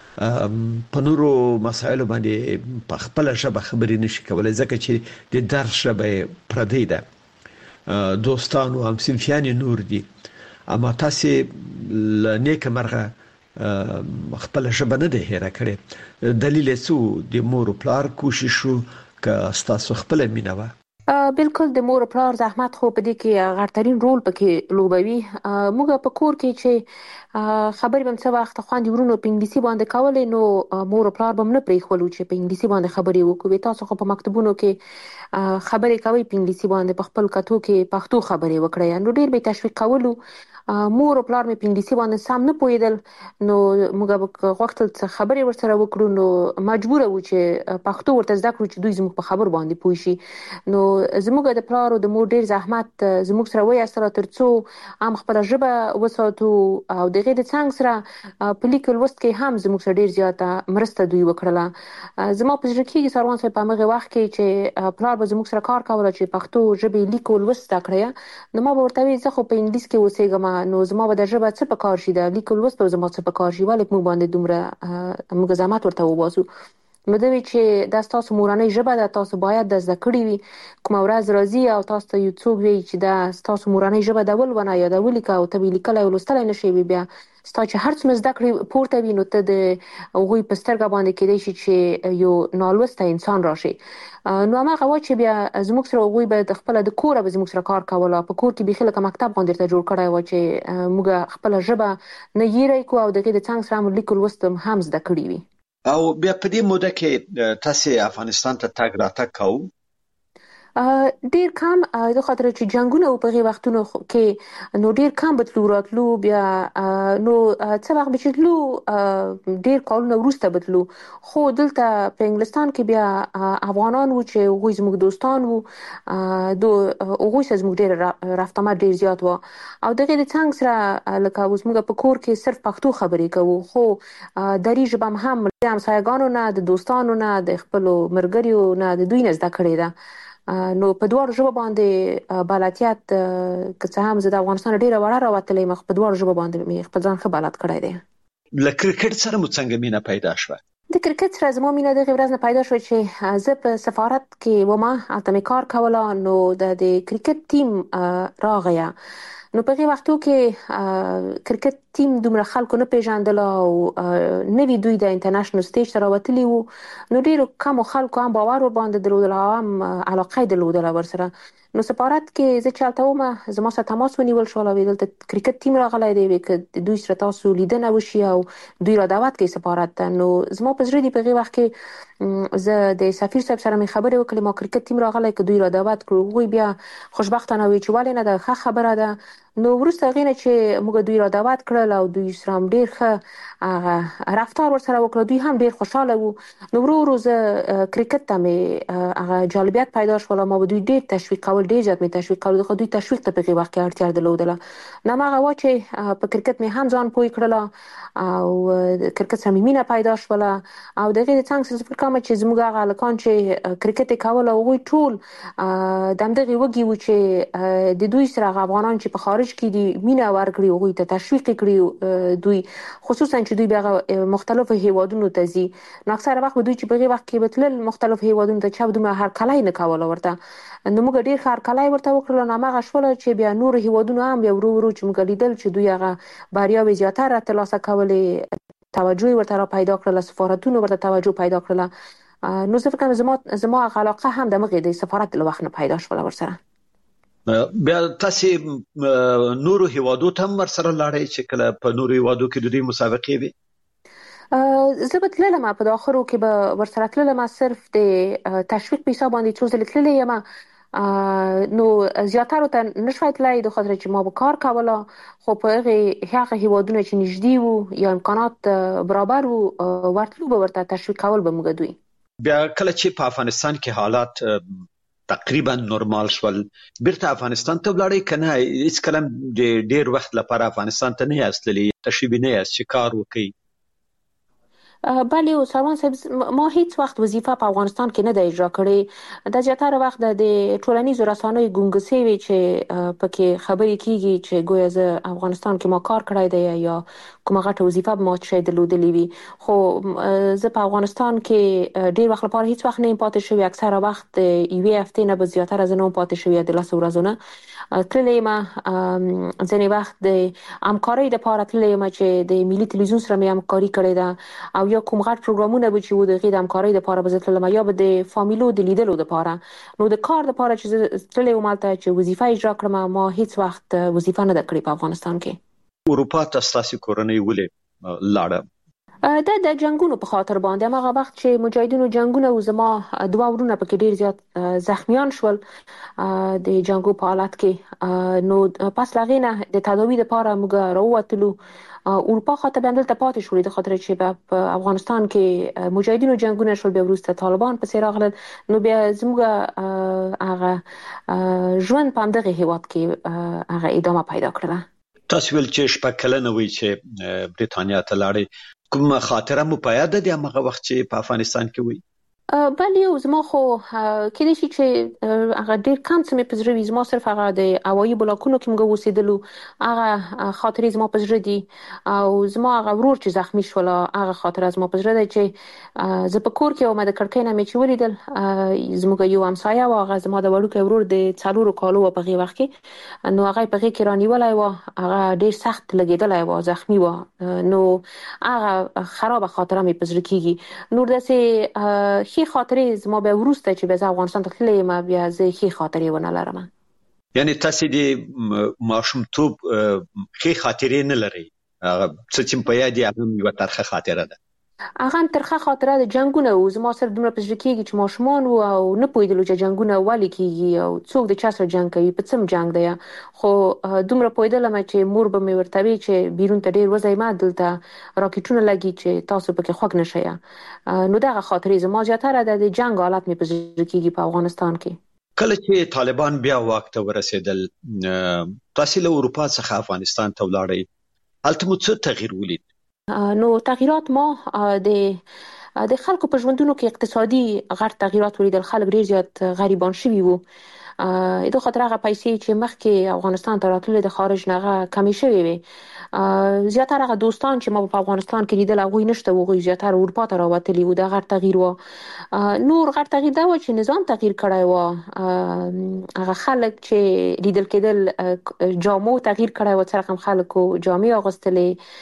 په نورو مسایلو باندې په خپل ژبه خبرې نشي کولای ځکه چې د درس ژبه پردۍ ده. دوستان او همصنفیان نور دي، اما تاسو نیکه مرغه خپل ژبه نه ده هېره کړې. دلیل یې څه د مور او پلار کوشش شو که تاسو خپل مینه و؟ بالکل د مور او پلار زحمت خو په دې کې غړترین رول پکې لوبوي. موږ په کور کې چې خبرې بم څه وخت خوندې ورونو په انګلیسي باندې کولې، نو مور او پلار بم نه پرېښولو چې په انګلیسي باندې خبرې وکړو. تاسو خو په مکتبونو کې خبرې کوي په انګلیسي باندې، په خپل کتو کې پښتو خبرې وکړئ. نو ډیر به تشویق کولو. مور او پلار مې په انګلیسي باندې سم نه پوهېدل، نو موږ غوښتل چې خبرې ورسره وکړو، نو مجبور وو چې پښتو ورته زده کړو چې دوی زموږ په خبر باندې پوه شي. نو زموږ د پلار او د مور ډیر زحمت زموږ سره وایستل ترڅو هم خپل ژبه وساتو او دغه د څنګه سره په لیکل لوست کې هم زموږ سره ډیر زیاته مرسته دوی وکړله. زما په ځکه کې سروان صاحب په هغه وخت کې چې پلار به زموږ سره کار کوله چې پښتو ژبه لیکل لوست کړی، نو ما ورته وی زه خو په انګلیس کې اوسېږم، نو زما به د ژبه څه په کار شي، د لیکل لوست زما څه په کار شي، ولې موږ باندې دومره موږ زحمت ورته وباسو. نو دوی چې د تاسو مورنۍ ژبه ده، تاسو باید د زده کړې وي. کوم ورځ راځي او تاسو ته یو څوک وي چې د تاسو مورنۍ ژبه د ولونه یا د ولیکا او ته لیکل او لوستل نه شي، بیا ستاسو چې هر څومره زده کړې پورته وي، نو ته د هغوی په سترګه باندې کېدای شي چې یو نالوسته انسان راشي. نو هغه وا چې بیا زموږ سره هغوی به د خپل د کوره به زموږ سره کار کوله، په کور کې به خلک مکتب باندې ته جوړ کړی و چې موږ خپل ژبه نه یېرې کو او دغه د څنګه سره لیکل لوست هم زده کړی وي. او بیا په دې موده کې تاسو افغانستان ته تګ راتګ کوو؟ ډیر کم، د خاطر چې جنگونه په هغه وختونو کې نو ډیر کم بتلو راتلو. بیا نو څه وخت بچلو ډیر کالونه وروسته بتلو، خو دلته په انګلستان کې بیا افغانان وو چې هغوی زموږ دوستان وو، هغوی سره زموږ ډیر رفتامت ډیر زیات و او دغه د څنګه سره لکه اوس موږ په کور کې صرف پښتو خبرې کوو، خو دری ژبه هم د همسایګانو نه، د دوستانو نه، د خپلو ملګریو نه، د دوی نه زده کړې ده. نو په دوه ژبه باندې بلدیت که څه هم زه د افغانستان ډیره وړه راوتلې یم، په دوه ژبه باندې مې خپل ځان ښه بلد کړی دی. له کرکټ سره مو څنګه مینه پیدا شوه؟ د کرکټ سره زما مینه دغه ورځ نه پیدا شو چې زه په سفارت کې ومه هلته مې کار کوله نو د کرکټ ټیم راغی نو په هغه وختو کې کرکټ ټیم دومره خلکو نه پیژندل او نوی دوی د انټرنیشنل سټیج ته راوتلی وو نو ډیرو کم خلکو هم باور ور باندې درلودل او هم علاقه درلودل ورسره نو سفارت کې زه چالتو ومه زما سره تماس ونیول شو او ویل ته کرکټ ټیم راغلی دی چې دوی سره تاسو لیدنه وشي او دوی را دعوت کوي سفارت ته نو زما په زړه دی په هغه وخت کې زه د سفیر صاحب سره مې خبرې وکړې ما کرکټ ټیم راغلی چې دوی را دعوت کړو وی بیا خوشبختانه وی چې ولې نه د ښه خبره ده نو ورسته غینه چې موږ دوی را دعوت کړل او دوی سره ډیر ښه رفتار ورسره وکړ دوی هم ډیر خوشاله وو نو ورو زه کرکټ ته مې هغه جالبیت پیدا شو ما دوی ډیر تشویق کول ډیر زیات مې تشویق کول خو دوی تشویق ته په هغه وخت کې اړتیا درلودله نو هغه وا چې په کرکټ مې هم ځان پوي کړل او کرکټ سره مینه پیدا شول او دغه څنګه څه کوم چې زموږ هغه لکان چې کرکټ کول او غوي ټول دمدغه وږي و چې د دوی سره افغانان چې په خارج کې دي مینه ورکړي او ته تشویق کړي دوی خصوصا چې دوی به مختلفو هیوادونو ته ځي نو اکثره وخت دوی چې په هغه وخت کې بتل مختلف هیوادونو ته چا دوی هر کله نه کوله ورته نو موږ ډیر هر کله ورته وکړل نو هغه شول چې بیا نور هیوادونو هم بیا ورو چې موږ لیدل چې دوی هغه باریاوي زیاتره ترلاسه کولې توجه ورته را پیدا کړل سفارتونو ورته توجه پیدا کړل نو زه فکر کوم زما علاقه هم د مغې د سفارت له وخت نه پیدا شول ورسره بیا تاسو نورو هیوادو ته هم ورسره لاړې چې کله په نورو هیوادو کې د دې مسابقې وي زه به تللم په داخلو کې به ورسره تللم صرف د تشویق په حساب باندې څو ځله تللې یم نو زیاتره ته نشوي تلای د خاطر چې ما به کار کوله خو په هغه هیوادونه چې نږدې وو یا امکانات برابر وو ورتلو به ورته تشویق کول به موږ دوی بیا کله چې په افغانستان کې حالات تقریبا نورمال شول بیرته افغانستان ته ولاړې کنه هیڅ کلم د ډیر وخت لپاره افغانستان ته نه یاستلې تشریف نه یاست چې کار وکړي بله او سلمان صاحب ما هیڅ وخت وظیفه په افغانستان کې نه د اجرا کړې د زیاتره وخت د ټولنیزو رسنیو ګونګسي وی چې پکې خبرې کیږي چې ګویا زه افغانستان کې ما کار کړی دی یا کومه غټه وظیفه به ما چې درلودلې وي خو زه په افغانستان کې ډیر وخت لپاره هیڅ وخت نه پاتې شوی اکثره وخت یوې هفته نه به زیاتره زنه پاتې شوی د لاس ورځونه تللې ما ځنې وخت د همکارۍ لپاره تللې ما چې د ملي تلویزیون سره مې همکاري کړې ده او یا کوم غټ پروګرامونه به چې و د غیر همکارۍ لپاره به تللم یا به د فامیلو د لیدلو لپاره نو د کار لپاره چې تللې ومالته چې وظیفه اجرا کړم ما هیڅ وخت وظیفه نه کړې په افغانستان کې اروپا ته ستاسو کورنۍ ولې لاړه د جنگونو په خاطر باندې هغه وخت چې مجاهدینو جنگونه او زما دوه ورونه پکې ډیر زیات زخمیان شول د جنگو په حالت کې نو پس لغینه د تداوی لپاره موږ راووتلو اروپا خاطر باندې ته پاتې شوې د خاطر چې په افغانستان کې مجاهدینو جنگونه شول بیا وروسته طالبان پسې راغلل نو بیا زموږ هغه ژوند په همدغه هیواد کې هغه ادامه پیدا کړله تاسو ول چې شپه کله نوې چې بریتانیا ته لاړې کوم خاطره مو په یاد ده هغه وخت چې په افغانستان کې وي بله او زما خو کله چې هغه ډیر کم څه مې پزړوي زما صرف هغه د هوایي بلاکونو کې موږ وسیدلو هغه خاطرې زما پزړه دي او زما هغه ورور چې زخمی شول هغه خاطره زما پزړه ده چې زه په کور کې ومه د کړکۍ نه مې چې ولیدل زموږ یو همسایه و هغه زما د وړوکی ورور د 4 کالو په هغه وخت کې نو هغه په هغه کې رانیولای و هغه ډیر سخت لګیدلای و زخمی و نو هغه خراب خاطره مې پزړه کیږي نور داسې خاطرې زما به ورسته چې به افغانستان ته تللې ما بیا زه هیڅ خاطرې ونه لرم یعنی تاسو دې ماشومتوب هیڅ خاطرې نه لري څه چې په یاد یې هم یو ترخه خاطره ده هغه ترخه خاطره د جنگونه او زما سره دومره پزړه کیږي چې ماشومان او نه پوهیدل چې جنگونه ولې کیږي او څوک د چا سره جنگ کوي په څم جنگ دی خو دومره پوهیدل چې مور به مې ورته وی چې بیرون ته ډیر وځي ما دلته راکټونه لګي چې تاسو پکې خوښ نشئ نو دغه خاطرې زما زیاتره د جنگ حالت مې پزړه کیږي په افغانستان کې کله چې طالبان بیا وخت ورسېدل تاسو له اروپا څخه افغانستان ته ولاړې هلته مو څه تغییر ولید نو تغییرات ما د د خلکو په ژوندونو کې اقتصادي غټ تغیرات ولیدل. خلک ډیر زیات غریبان شوي وو. د خاطر هغه پیسې چې مخکې افغانستان ته راتللې د خارج نه کمی شوې وي. زیاتره هغه دوستان چې ما په افغانستان کې لیدل هغه نشته وو، زیاتره اروپا ته راوتلي وو. دا غټ تغییر و. نور غټ تغییر دا و چې نظام تغییر کړی و. هغه خلک چې لیدل کېدل جامو تغییر کړی و، څرخم خلکو جامې اغوستلې.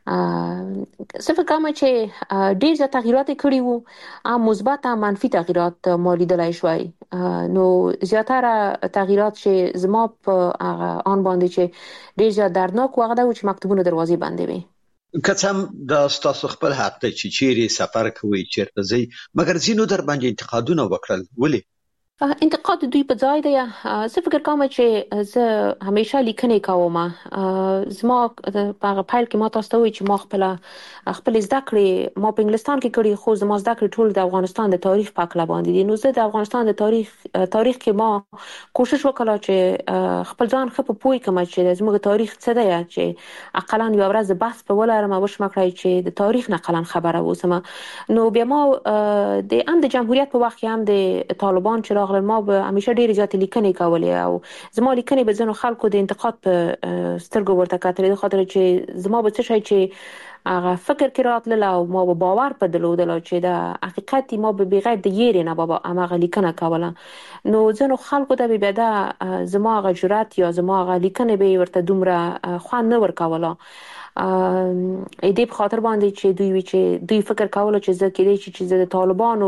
څه فکر کوم چې ډیر زیات تغییرات کړي وو، مثبت او منفي تغییرات ما لیدلای شوي. نو زیاتره تغییرات چې زما په آن باندې چې ډیر زیات دردناک وغه دا چې مکتوبونه دروازې بندې وي. که څه هم دا ستاسو خپل حق دی چې چیرې سفر کوئ چیرته ځئ، مګر ځینو در باندې انتقادونه وکړل. ولې؟ انتقاد دوی په ځای دی. زه فکر کوم چې زه همیشه لیکنې کوم. زما په هغه پیل کې ما تاسو ته وایي چې ما خپل زده کړې ما په انګلستان کې کړې، خو زما زده کړې ټول د افغانستان د تاریخ په اړه باندې دي. نو زه د افغانستان د تاریخ کې ما کوشش وکړم چې خپل ځان خپل پوي کوم چې زموږ تاریخ څه دی، چې اقلا یو ورځ بحث په ولرم او شم کړی چې د تاریخ نه اقلا خبره وسم. نو بیا ما د جمهوریت په وخت کې هم د طالبان چې ما به همیشه ډیر زیات لیکنې کولې او زما لیکنې به ځنو خلکو د انتقاد په سترګو ورته کتلې، د خاطر چې زما به څه شي چې هغه فکر کې راتله او ما به باور په درلودل چې د حقیقت ما به بغیر د یېرې نه به هغه لیکنه کوله. نو ځنو خلکو ته به دا زما غ جرأت یا زما غ لیکنې به ورته دومره خوان نه ورکوله. دې په خاطر باندې چې دوی فکر کوله چې زه کېدای شي چې د طالبانو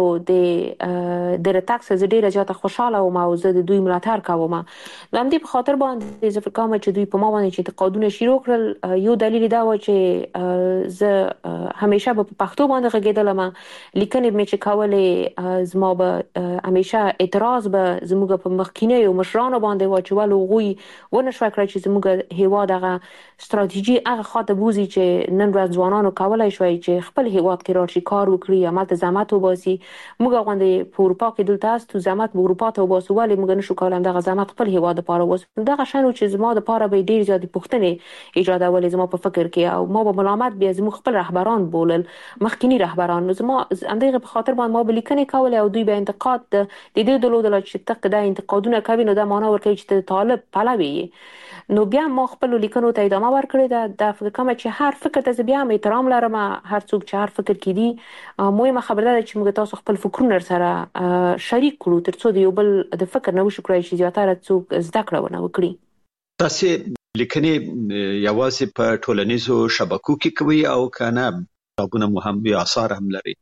د رټاکس ز ډیره زیاته خوشاله وم او زه د دوی ملاتړ کوم. نو هم دې په خاطر باندې زه فکر کوم چې دوی په ما باندې چې انتقادونه شروع کړل. یو دلیل دا و چې زه همیشه په پښتو باندې غږیدلم، لیکنې مې چې کولې زما به همیشه اعتراض به زموږ په مخکینه مشرانو باندې و چې ولې غوي ونه شو کړی چې زموږ هیواد هغه ستراتیژي هغه خاطر بوزي چې نن ورځ ځوانانو کولای شوی چې خپل هیواد کې راشي کار وکړي، عمل زحمت وباسي. موږ غونډې په اروپا کې دلته است زحمت په اروپا ته وباسو، ولې موږ نشو کولای دغه زحمت خپل هیواد لپاره وباسو. دغه شانو چې زما د لپاره به ډیر زیات پوښتنې ایجادولې زما په فکر کې او ما به ملامت بیا زموږ خپل رهبران بولل، مخکینی رهبران. نو زما اندغه په خاطر باندې ما به لیکنې کولې او دوی به انتقاد د دې درلودل چې تک دا انتقادونه کوي نو دا معنا ورکوي چې د طالب پلوي. نو بیا ما خپل لیکنو ته ادامه ورکړې ده. فکر کوم چې هر فکر ته بیا هم احترام لرم، هر څوک چې هر فکر کړي. مهمه خبره ده چې موږ تاسو خپل فکرونه سره شریک کړو ترڅو د یو بل د فکر نه وشو کړی چې زیاتره څوک زده کړه ونه وکړي. تاسو لیکنې یوازې په ټولنیزو شبکو کې کوي او کنه کتابونه مهم یا آثار هم لري؟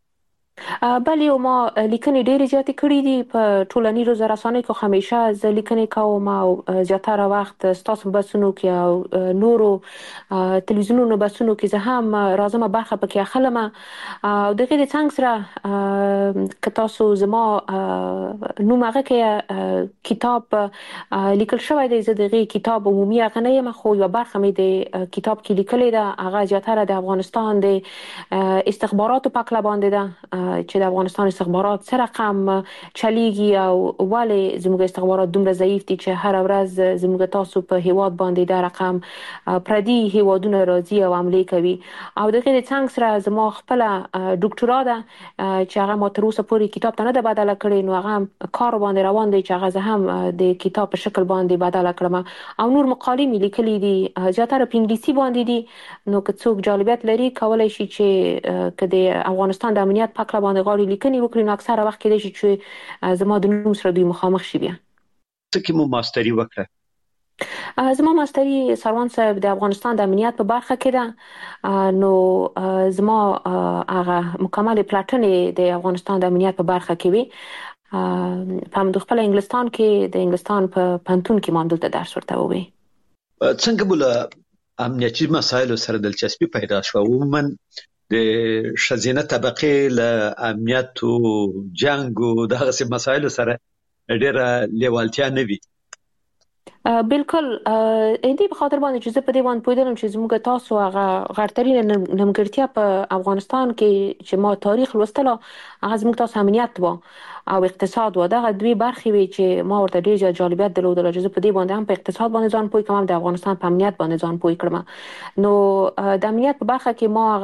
بله ما لیکنې ډېرې زیاتې کړې دي په ټولنیزو رسنیو کې. همیشه زه لیکنې کوم او زیاتره وخت ستاسو بسونو کې او نورو تلویزیونونو بسونو کې زه هم راځم برخه پکې اخلم. او دغه د څنګه سره که تاسو زما نوم هغه کې کتاب لیکل شوی دی، زه دغه کتاب عمومي هغه نه یم خو یو برخه مې د کتاب کې لیکلې ده. هغه زیاتره د افغانستان د استخباراتو په اړه باندې ده چې د افغانستان استخبارات سره رقم چلیږي او ولې زموږ استخبارات دومره ضعیف دي چې هر ورځ زموږ تاسو په هیواد باندې دا رقم پردي هیوادونه راځي او حمله کوي. او دغه د څنګه سره زما خپل ډاکټرا ده چې هغه ما تر اوسه پورې کتاب ته نه ده بدله کړې، نو هغه کار باندې روان دی چې هغه زه هم د کتاب په شکل باندې بدله کړم. او نور مقالې مې لیکلې دي زیاتره په انګلیسي باندې دي. نو که څوک جالبیت لري کولای شي چې که د افغانستان د امنیت په باندې غواړي لیکنې وکړي، نو اکثره وخت کې دی چې زما د نوم سره دوی مخامخ شي. بیا څه کې مو ماستری وکړه؟ زما ماستری سروان صاحب د افغانستان د امنیت په برخه کې ده. نو زما هغه مکمل پلاتنې د افغانستان د امنیت په برخه کې وي. په همدغه خپل انګلستان کې د انګلستان په پنتون کې ما دلته درس ورته ووي. څنګه بوله امنیتي مسایلو سره دلچسپي پیدا شو؟ عموما د شزینه طبقه له امنیت او جنگ او دغه مسایلو سره ډیره لیوالتیا نه وي. بالکل دې په خاطر باندې چې زه په دې باندې پوهیدم چې زموږ تاسو هغه غړترین نیمګړتیا په افغانستان کې چې ما تاریخ لوستله هغه زموږ تاسو امنیت و. او اقتصاد و دغه دوی برخې وي چې ما ورته ډیر زیات جالبیت درلودل چې په دې باندې هم په اقتصاد باندې ځان پوي کوم، د افغانستان په امنیت باندې ځان پوي کړم. نو د امنیت په برخه کې ما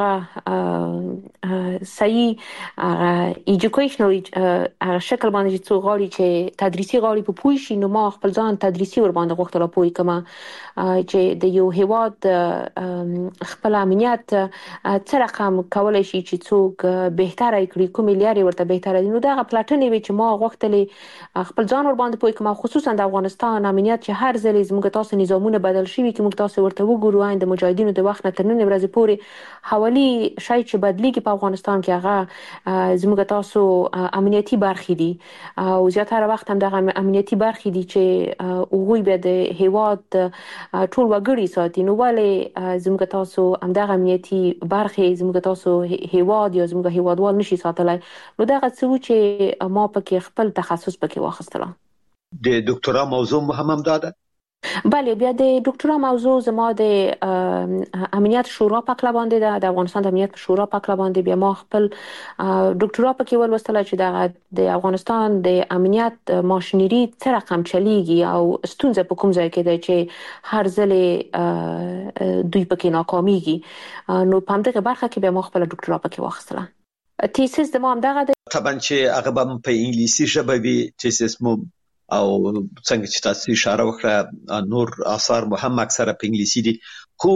هغه صحیح ایجوکیشنل شکل باندې چې غواړي چې تدریسي غواړي په پوي شي، نو ما خپل ځان تدریسي ور باندې غوښتل پوي کوم چې د یو هیواد خپل امنیت څه رقم کولای شي چې څوک بهتره کړي، کوم لاري ورته بهتره دي. نو دا پلاتنې وی چې ما غوښتلې خپل ځان ور باندې پوي کوم، خصوصا د افغانستان امنیت چې هر ځل زموږ تاسو نظامونه بدل شي کې موږ تاسو ورته وګورو آینده مجاهدینو د وخت نه تر نن ورځې پورې حوالی شای چې بدلیږي په افغانستان کې هغه زموږ تاسو امنیتي برخې دي او زیاتره وخت هم د امنیتي برخې دي چې هغوی به د هیواد ټول وګړي ساتي. نو ولې زموږ تاسو هم د امنیتي برخې زموږ تاسو هیواد یا زموږ هیوادوال نشي ساتلای؟ نو دا څه و چې ما پکې خپل تخصص پکې واخیستله. د ډاکټرا موضوع هم ده؟ بله، بیا د ډاکټرا موضوع زما د امنیت شورا په کله باندې ده، د افغانستان د امنیت شورا په کله باندې. بیا ما خپل ډاکټرا پکې ولوستله چې د افغانستان د امنیت ماشینری څه رقم چلیږي او ستونزه په کوم ځای کې ده چې هر ځل دوی پکې ناکامیږي. نو په همدغه برخه کې بیا ما خپل ډاکټرا پکې واخیستله. تیسیس د ما هم دغه طبعا چې هغه به په انګلیسي ژبه وي تیسیس مو، او څنګه چې تاسو اشاره وکړه نور آثار مو هم اکثره په انګلیسي دي، خو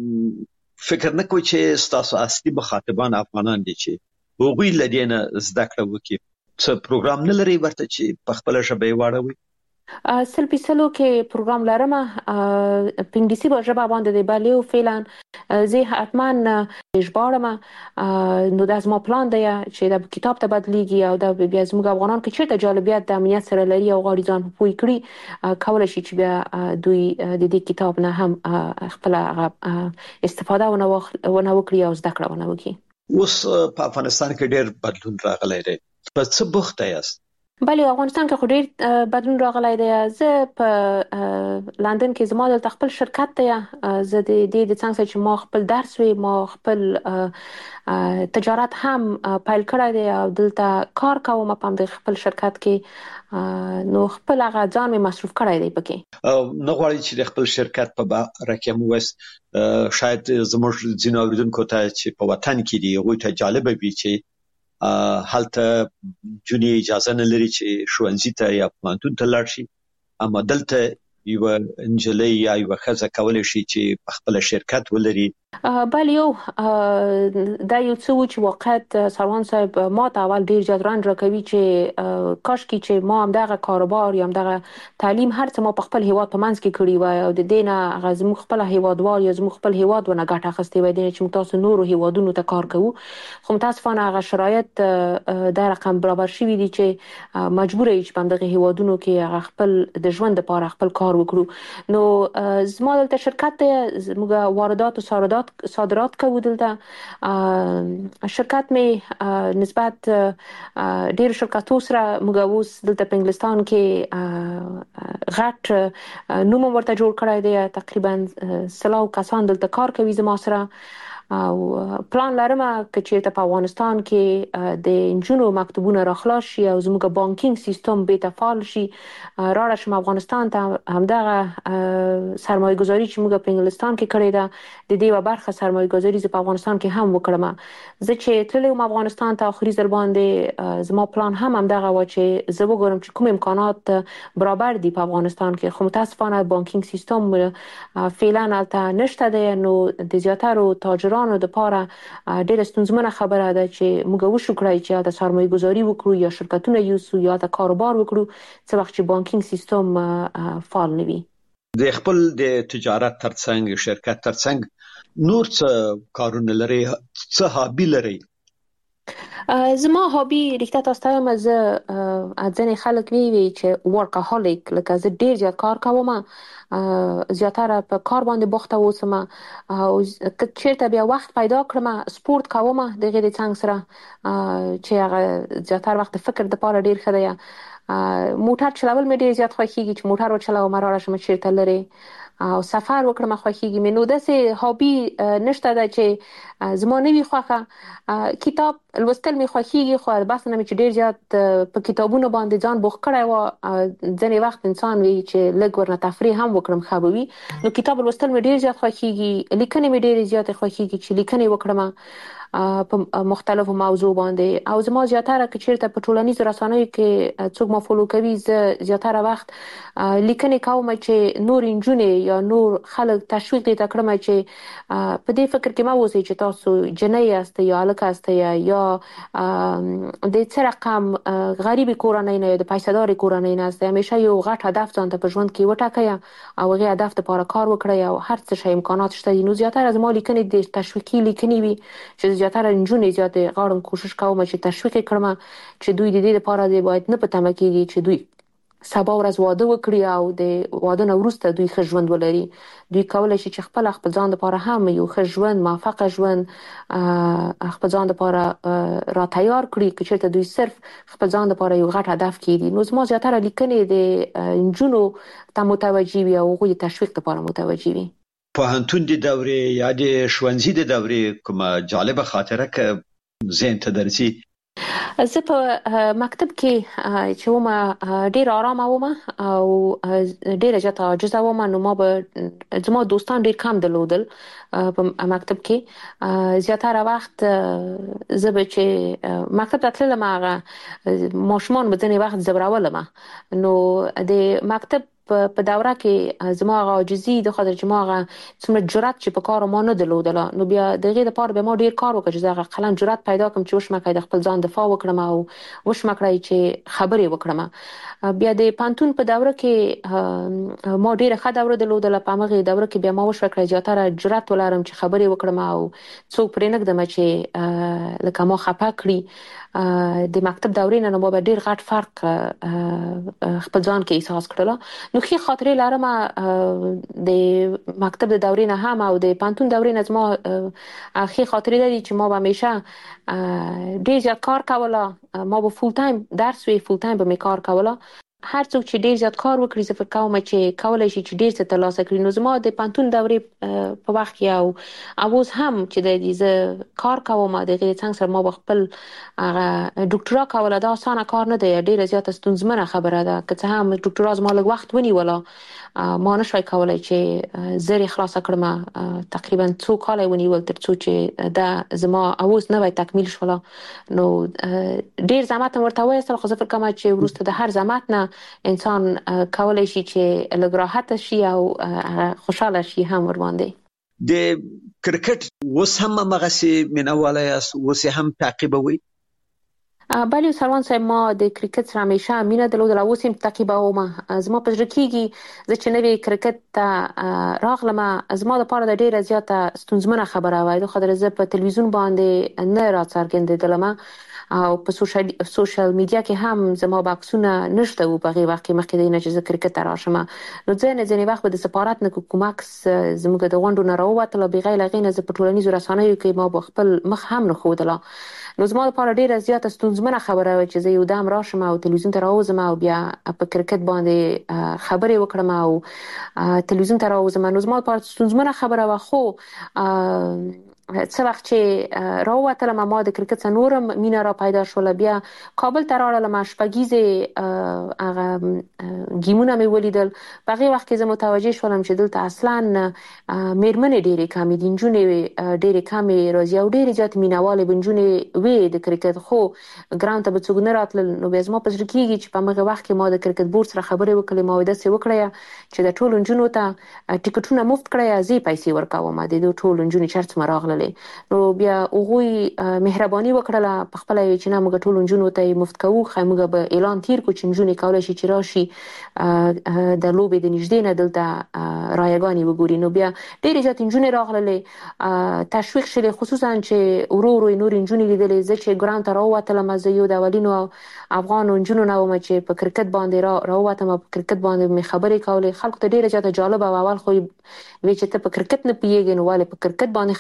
فکر نه کوئ چې تاسو اصلي مخاطبان افغانان دي چې هغوی لدینه زده کړه وکړي؟ څه پروګرام نه لري ورته چې په خپل ژبه یې واړوي؟ سلپیسلو کې پروګرام لرم په انګلیسي ژبه باندې دی، بله فعلا زه حتما ژباړم. نو دا زما پلان دی چې دا کتاب ته بدلیږي او دا بیا زموږ افغانان کې چیرته جالبیت د امنیت سره لري او غواړي ځان پوي کړي، کولای شي چې بیا دوی د دې کتاب نه هم خپل استفاده ونه وکړي او زده کړه ونه وکړي. اوس په افغانستان کې ډېر بدلون راغلی دی، په څه بوخته یاست؟ بله، افغانستان کې خو ډېر بدلون راغلی دی. زه په لندن کې زما دلته خپل شرکت دی، زه د دې د څنګه چې ما خپل درس وی، ما خپل تجارت هم پیل کړی دی او دلته کار کوم په همدغه خپل شرکت کې. نو خپل هغه ځان مې مصروف کړی دی پکې. نه غواړئ چې د خپل شرکت په باره کې مو وست شاید زموږ ځینو اوریدونکو ته چې په وطن کې دي هغوی ته جالبه وي چې هلته جونی اجازه نه لري چې ښوونځي ته یا پوهنتون ته لاړ شي، اما دلته یو انجلۍ یا یو ښځه کولای شي چې په خپل شرکت ولري. بله، یو دا یو څه و چې واقعیت سروان صاحب ما ته اول ډیر زیات رنج راکوي چې کاش کې چې ما هم دغه کاروبار یا هم دغه تعلیم هر څه ما په خپل هیواد په منځ کې کړی وای او د دې نه هغه زموږ خپل هیوادوال یا زموږ خپل هیواد ونه ګټه اخیستې وای، چې موږ تاسو نورو هیوادونو ته کار کوو. خو متاسفانه هغه شرایط د رقم برابر شوي دي چې مجبور یې چې په همدغه هیوادونو کې هغه خپل د ژوند لپاره خپل کار وکړو. نو زما دلته شرکت دی، موږ واردات او صادرات کوو دلته. شرکت می نسبت ډیر شرکتو سره موږ اوس دلته په انګلستان کې غټ نوم ورته جوړ کړی دی، تقریبا 100 کسان دلته کار کوي زما سره. او پلان لرم چې چیرته په افغانستان کې د انجونو مکتوبونه راخلاص شي او زموږ بانکینګ سیستم به فعال شي، راړه شم افغانستان ته همدغه سرمایه گذاری چې موږ په انګلستان کې کړې ده د دې و برخه سرمایه گذاری په افغانستان کې هم وکړم. زه چې تللم افغانستان ته اخري ځل باندې زما پلان هم همدغه و چې زه وګورم چې کوم امکانات برابر دي په افغانستان کې، خو متاسفانه بانکینګ سیستم فعلا البته نشته دی. نو د زیاترو تاجرانو د پاره ډېر ستونزمنه خبره ده چې موږ وشو کړای چې د سرمایه گذاری وکړو یا شرکتونه یوسو یا د کاروبار وکړو څه وخت چې بانکینګ سیستم فعال نه وي. د خپل د تجارت ترڅنګ شرکت ترڅنګ نور څه کارونه لري، څه هابي لري؟ زما هابي رښتیا تاسو ته مزه ځنې خلک وی چې ورکاهولیک، لکه زه ډیر زیات کار کوم، زیاتره په کار باندې بوخته اوسم او چیرته بیا وخت پیدا کړم سپورت کوم د غیر څنګه سره چې هغه زیاتره وخت فکر د پاره ډیر خدای. موټر چلول مې ډیر زیات خوښیږي چې موټر وچلاوم، راړه شم چیرته لري او سفر وکړم خوښيږي مې. نو داسې هابي نشته دا چې زما نه وي خوښه. کتاب لوستل مې خوښيږي خو بس نه مې چې ډیر زیات په کتابونو باندې ځان بوخ کړی و. ځنې وخت انسان وی چې لږ ورنه تفریح هم وکړم خبوي. نو کتاب لوستل مې ډیر زیات خوښيږي. لیکنې مې ډیر زیات خوښيږي چې لیکنې وکړم په مختلفو موضوع باندې. او زما زیاتره کې چیرته په ټولنیزو رسنیو کې څوک ما فالو کوي زه زیاتره وخت لیکنې کوم چې نور انجونې یا نور خلک تشویق دي تکړه چې په دې فکر کې ما وځي چې تاسو جنۍ یاست یا الک یاست یا د څه رقم غریبي کورنۍ نه یا د پیسې کورنۍ نه است. همیشه یو غټ هدف ځان ته په ژوند کې وټاکئ او هغه هدف لپاره کار وکړئ او هر څه شی امکانات شته. نو زیاتره زما لیکنې د تشویقي لیکنې وي چې زیاتره انجونې زیات غواړم کوشش کوم چې تشویق کړم چې دوی د دې لپاره دی باید نه پته مکیږي چې دوی سبا ورځ واده وکړي او د واده نه وروسته دوی ښه ژوند ولري. دوی کولای شي چې خپل ځان لپاره هم یو ښه ژوند موفق ژوند خپل ځان لپاره را تیار کړي چې چېرته دوی صرف خپل ځان لپاره یو غټ هدف کړي. نو زما زیاتره لیکنې د انجونو ته متوجي وي او هغوی تشویق لپاره متوجي وي. پوهنتون د دورې یا د ښوونځي د دورې کومه جالبه خاطره که ذهن ته درځي؟ زه په مکتب کې چې ومه ډیر آرامه ومه او ډیر زیاته عاجزه ومه. نو ما به زما دوستان ډیر کم درلودل په مکتب کې. زیاتره وخت زه به چې مکتب ته تللم هغه ماشومان به ځینې وخت زبرولم. نو د مکتب په دوره کې زما عاجزي د خاطر چې ما څومره جرأت چې په کار ما نه درلودله. نو بیا دغه لپاره به ما ډیر کار وکړ چې زه خلک جرأت پیدا کړم چې وشمه کړم د خپل ځان دفاع وکړم او وشمه کړم چې خبرې وکړم. بیا د پانتون په دوره کې ما ډیره ښه دوره درلودله. په هغه دوره کې بیا ما وشو کړی زیاتره جرأت ولرم چې خبرې وکړم او څوک پرې نه ږدم چې لکه ما خپه کړي. د مکتب دورې نه ما به ډیر غټ فرق خپل ځان کې احساس کړل. نو ښه خاطرې لرم د مکتب د دورې نه هم او د پانتون دورې نه. زما ښه خاطرې دي چې ما به همیشه ډیر زیات کار کوله. ما به فول ټایم درس وی فول ټایم به می کار کوله. هر څوک چې ډیر زیات کار وکړي زه فکر کوم چې کولای شي چې ډیر څه ترلاسه کړي. نو زما د پانتون دورې په وخت کې او اوس هم چې د دې کار کوم د غیر څنګه سره ما خپل ډاکټرا کوله. دا اسانه کار نه دی، ډیر زیات ستونزمنه خبره ده. که څه هم ډاکټرا زما لږ وخت ونیوله ما نشوي کولای چې زری خلاص کړم. تقریبا 2 کال ونیول تر څو چې دا زما اوس نه وای تکمیل شوله. نو ډیر زحمت ورته وایستل خو زه فکر کوم چې ورسته د هر زحمت نه انسان کولای شي چې لږ راحت شي او خوشاله شي هم ور باندې. د کرکټ اوس هم مغسي منواله یاست، اوس هم تعقیبوي؟ بله سروان صاحب، ما د کرکټ سره همیشه مینه درلودله، اوس هم تعقیبوم. زما په زړه کېږي زه چې نوې کرکټ ته راغلم زما لپاره د ډیره زیاته ستونزمنه خبره وه. د خاطر زه په تلویزیون باندې نه راڅرګندېدلم او په سوشل میډیا کې هم زما بکسونه نشته و په هغه وخت کې مخکې د نه چې زه کرکټ ته راشم. نو ځینې وخت به د سفارت نه کوم عکس زموږ د غونډو نه راووتله بغیر له هغې نه زه په ټولنیزو رسنیو کې ما به خپل مخ هم نه ښودله. نو زما لپاره ډیره زیاته ستونزمنه خبره وه چې زه یو دم راشم او تلویزیون ته راوځم او بیا په کرکټ باندې خبرې وکړم او تلویزیون ته راوځم. نو زما لپاره ستونزمنه خبره وه. خو څه وخت چې راووتلم ما د کرکټ څخه نورم مینه را پیدا شوله. بیا کابل ته راغلم، شپږیزې هغه ګیمونه مې ولیدل. په هغې وخت کې زه متوجه شولم چې دلته اصلا میرمنې ډېرې کمې دي، نجونې ډېرې کمې راځي او ډېرې زیاتې مینهوالې به نجونې وې د کرکټ، خو ګراوند ته به څوک نه راتلل. نو بیا زما په زړه کېږي چې په هغه وخت کې ما د کرکټ بورډ سره خبرې وکړې، ما داسې وکړه چې د ټولو نجونو ته ټیکټونه مفت کړی، زه پیسې ورکوم د ټولو نجونې چېرته څومره راغللې. نو بیا هغوی مهرباني وکړله په خپله چې نه موږ ټولو نجونو ته یې مفت کوو، ښایي موږ به اعلان تیر کړو چې نجونې کولی شي چې راشي د لوبې د نږدې نه دلته رایګانې وګوري. نو بیا ډېرې زیاتې نجونې راغللې، تشویق شولې، خصوصا چې ورو ورو یې نورې نجونې لیدلې. زه چې ګراوند ته راووتلم زه یو د اولینو افغانو نجونو نه وم چې په کرکټ باندې راووتم او په کرکټ باندې مې خبرې کولې. خلکو ته ډېره زیاته جالبه وه. اول خو وی چې ته په کرکټ نه پوهېږې نو ولې په کرکټ باندې خبرې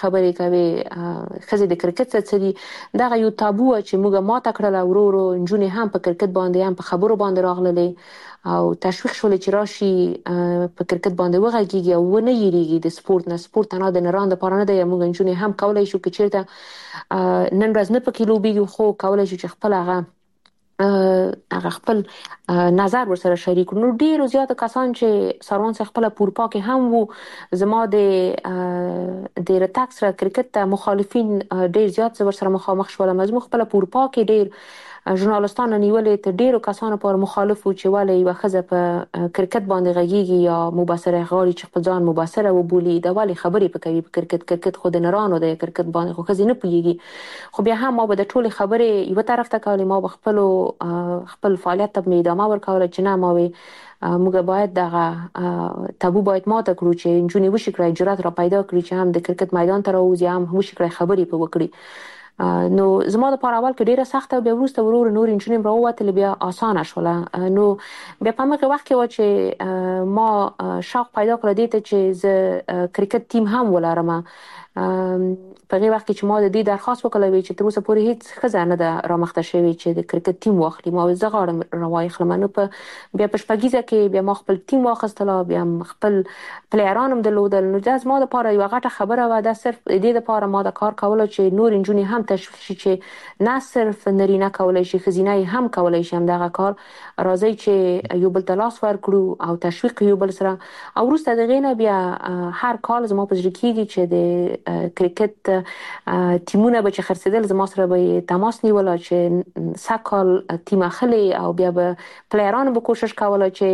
کوي خزه د کرکټ څخه دي دا یو تابو چې موږ ماته کړل ورورو انجونې هم په کرکټ باندې هم په خبرو باندې راغللې او تشویق شول چې راشي په کرکټ باندې وغږیږي او ونه یریږي د سپورت نه نه د نران د پاره نه دی موږ انجونې هم کولای شو چې چیرته نن ورځ نه پکې لوبيږي خو کولای شو چې خپل هغه خپل نظر ورسره شریک نو ډیر زیات کسان چې سروان څخه خپل پورپا کې هم وو زما د رتاک سره کرکټ مخالفین ډیر زیات ورسره مخامخ شول مزمو خپل پورپا کې ډیر ژورنالستان نیولې ته ډیرو کسانو پر مخالف و چې ولې یو خزه په کرکټ باندې غږیږي یا مبصره غاړي چې خپل ځان مبصره وبولي دا ولې خبرې پکوي په کرکټ خو د نرانو د کرکټ باندې خو خزینه پیږي خو بیا هم ما به د ټوله خبرې یو طرف ته کولې ما خپل فعالیت ته ادامه ورکول چې نه ما وي موږ باید دغه تابو باید ماته کړو چې انجونې وشي کړی جرأت را پیدا کړی چې هم د کرکټ میدان ته راوځي هم وشي کړی خبرې په وکړي نو زما د پاره اول کې ډیره سخته بیا ورسته ورور نور انجینیم راووتل بیا اسانه شول نو بیا په هغه وخت کې و چې ما شوق پیدا کړ دې ته چې ز کرکټ ټیم هم ولرم په هغه وخت چې ما د دې درخواست وکړل چې تر اوسه پورې هیڅ خزانه ده را مخته شوی چې د کرکټ ټیم واخلي ما زغړم روای خلم نو په بیا په شپږیزه کې بیا ما خپل ټیم واخستل بیا خپل پلیرانم درلودل نو د ما لپاره یو غټه خبره و دا صرف دې لپاره ما د کار کول چې نور انجونی هم تشویق شي چې نه صرف نرینه کولای شي خزینه هم کولای شي هم دغه کار راځي چې یو بل تلاش ورکړو او تشویق یو بل سره او وروسته دغه نه بیا هر کال زما په ځکه کېږي چې د کرکټ ټیمونه به چې خرڅیدل زما سره به تماس نیول چې سکل ټیم اخلي او بیا به پلیران به کوشش کوله چې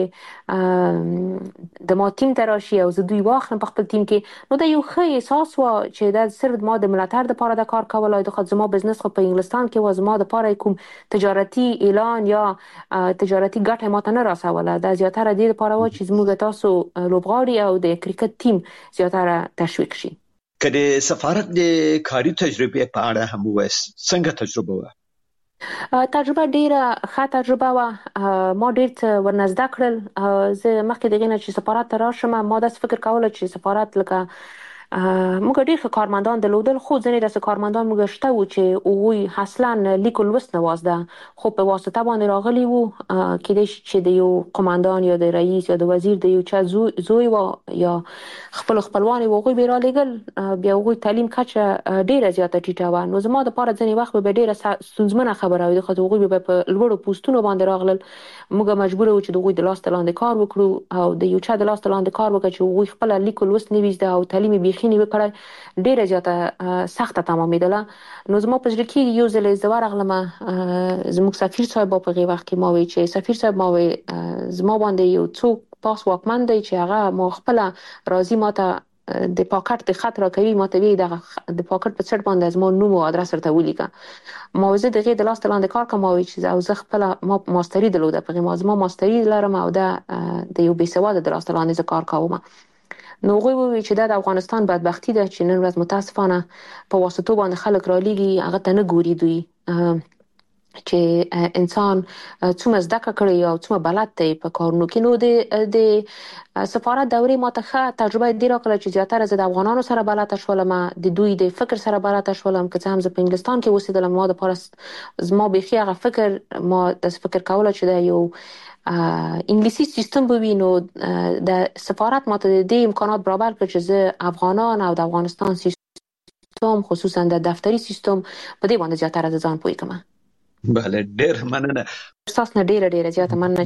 د ما ټیم تراشي او زه دوی واخلم په خپل ټیم کې نو دا یو ښه احساس و چې دا صرف ما د ملاتړ لپاره د کار کول او د زما بزنس خو په انګلستان کې و زما د لپاره کوم تجارتي اعلان یا تجارتي ګټه ماته نه راسوله دا زیاتره د لپاره و چې زموږ تاسو لوبغاړي او د کرکټ ټیم زیاتره تشویق شي کله سفارت د کاري تجربه په اړه هم وایي څنګه تجربه و تجربه ډیره ښه تجربه و ما ډیر ورنزده کړل زه مخکې دغه نه چې سفارت ته راشم ما داس فکر کوله چې سفارت لکه موږ ډیر کارمندان درلودل خو ځینې د کارمندان موږ شته و چې اووی اصلا لیکل وست نه وازده خو په واسطه باندې راغلی وو کېدای شي چې د یو قومندان یا د رئیس یا د وزیر د یو چا زوی و یا خپلوان وغوي به را لګل بیا وغوي تعلیم کچه ډیره زیاته ټیټه و نو زما د پاره ځینې وخت به ډیره سنځمنه خبره وي خو وغوي به په لوړو پوسټونو باندې راغلل موږ مجبور و چې دغوی د لاس لاندې کار وکړو او د یو چا د لاس لاندې کار وکړو چې وغوي خپل لیکل وست نه ویزده او تعلیم خینی وکړای ډیره زیاته سخته تمامېدله نو زما په ځل کې یو ځل زوار غلمه زموږ سفیر صاحب په هغه وخت کې ما وی چې سفیر صاحب ما وی زما باندې یو څوک پاس واکمن دی چې هغه ما خپل راضي ماته د پاکټ د خط راکوي ماته وی د پاکټ په څټ باندې زما نوم او ادرس ورته ولیکه ما وزه دغه د لاس لاندې کار کوم او چې او زه خپل ما ماستری درلوده په ما ماستری لرم او دا د یو بیسواده د لاس لاندې کار کوم نو غوي چې د افغانستان بدبختی ده چې نن ورځ متاسفانه په واسطو باندې خلک را لېږي هغه ته نه ګوري دوی چې انسان څومره زده کړی او څومره بلد دی په کارونو کې نو د سفارت دورې ماته ښه تجربه دی راکړه چې زیاتره زه د افغانانو سره بلد شولم د دوی د فکر سره بلد شولم که څه هم زه په انګلستان کې اوسېدلم ما د پارس زما بيخي هغه فکر ما د فکر کوله چې دا یو انګلیسي سیستم به وینو د سفارت ماته د امکانات برابر کړ چې زه افغانان او د افغانستان سیستم خصوصا د دفتری سیستم په دې باندې زیاتره ځان پوي کوم بله ډېر مننه تاسو نه ډېر زیاته مننه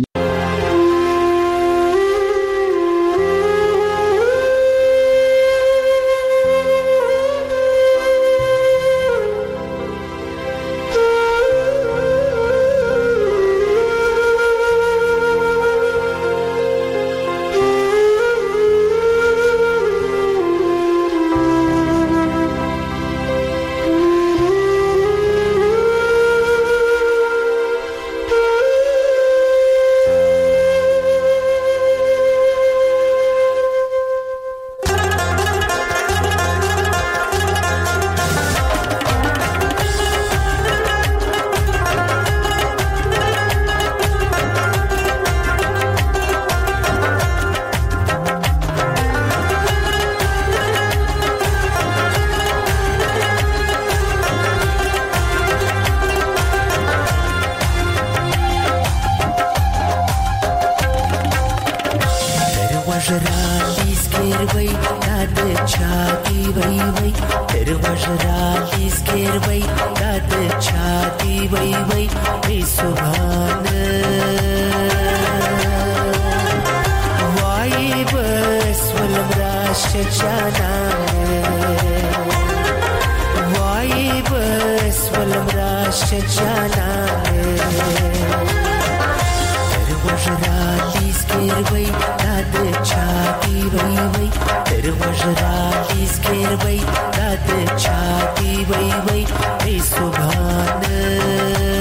وجرالي سكيروي داد چاتی وي وي تر وجرالي سكيروي داد چاتی وي وي ای سبحان وای بس ولمراش جانا وای بس ولمراش جانا تر وجرالي سكيروي داد چاتی وي وي تر وجرالي سكيروي داد چاتی وي وي ای سبحان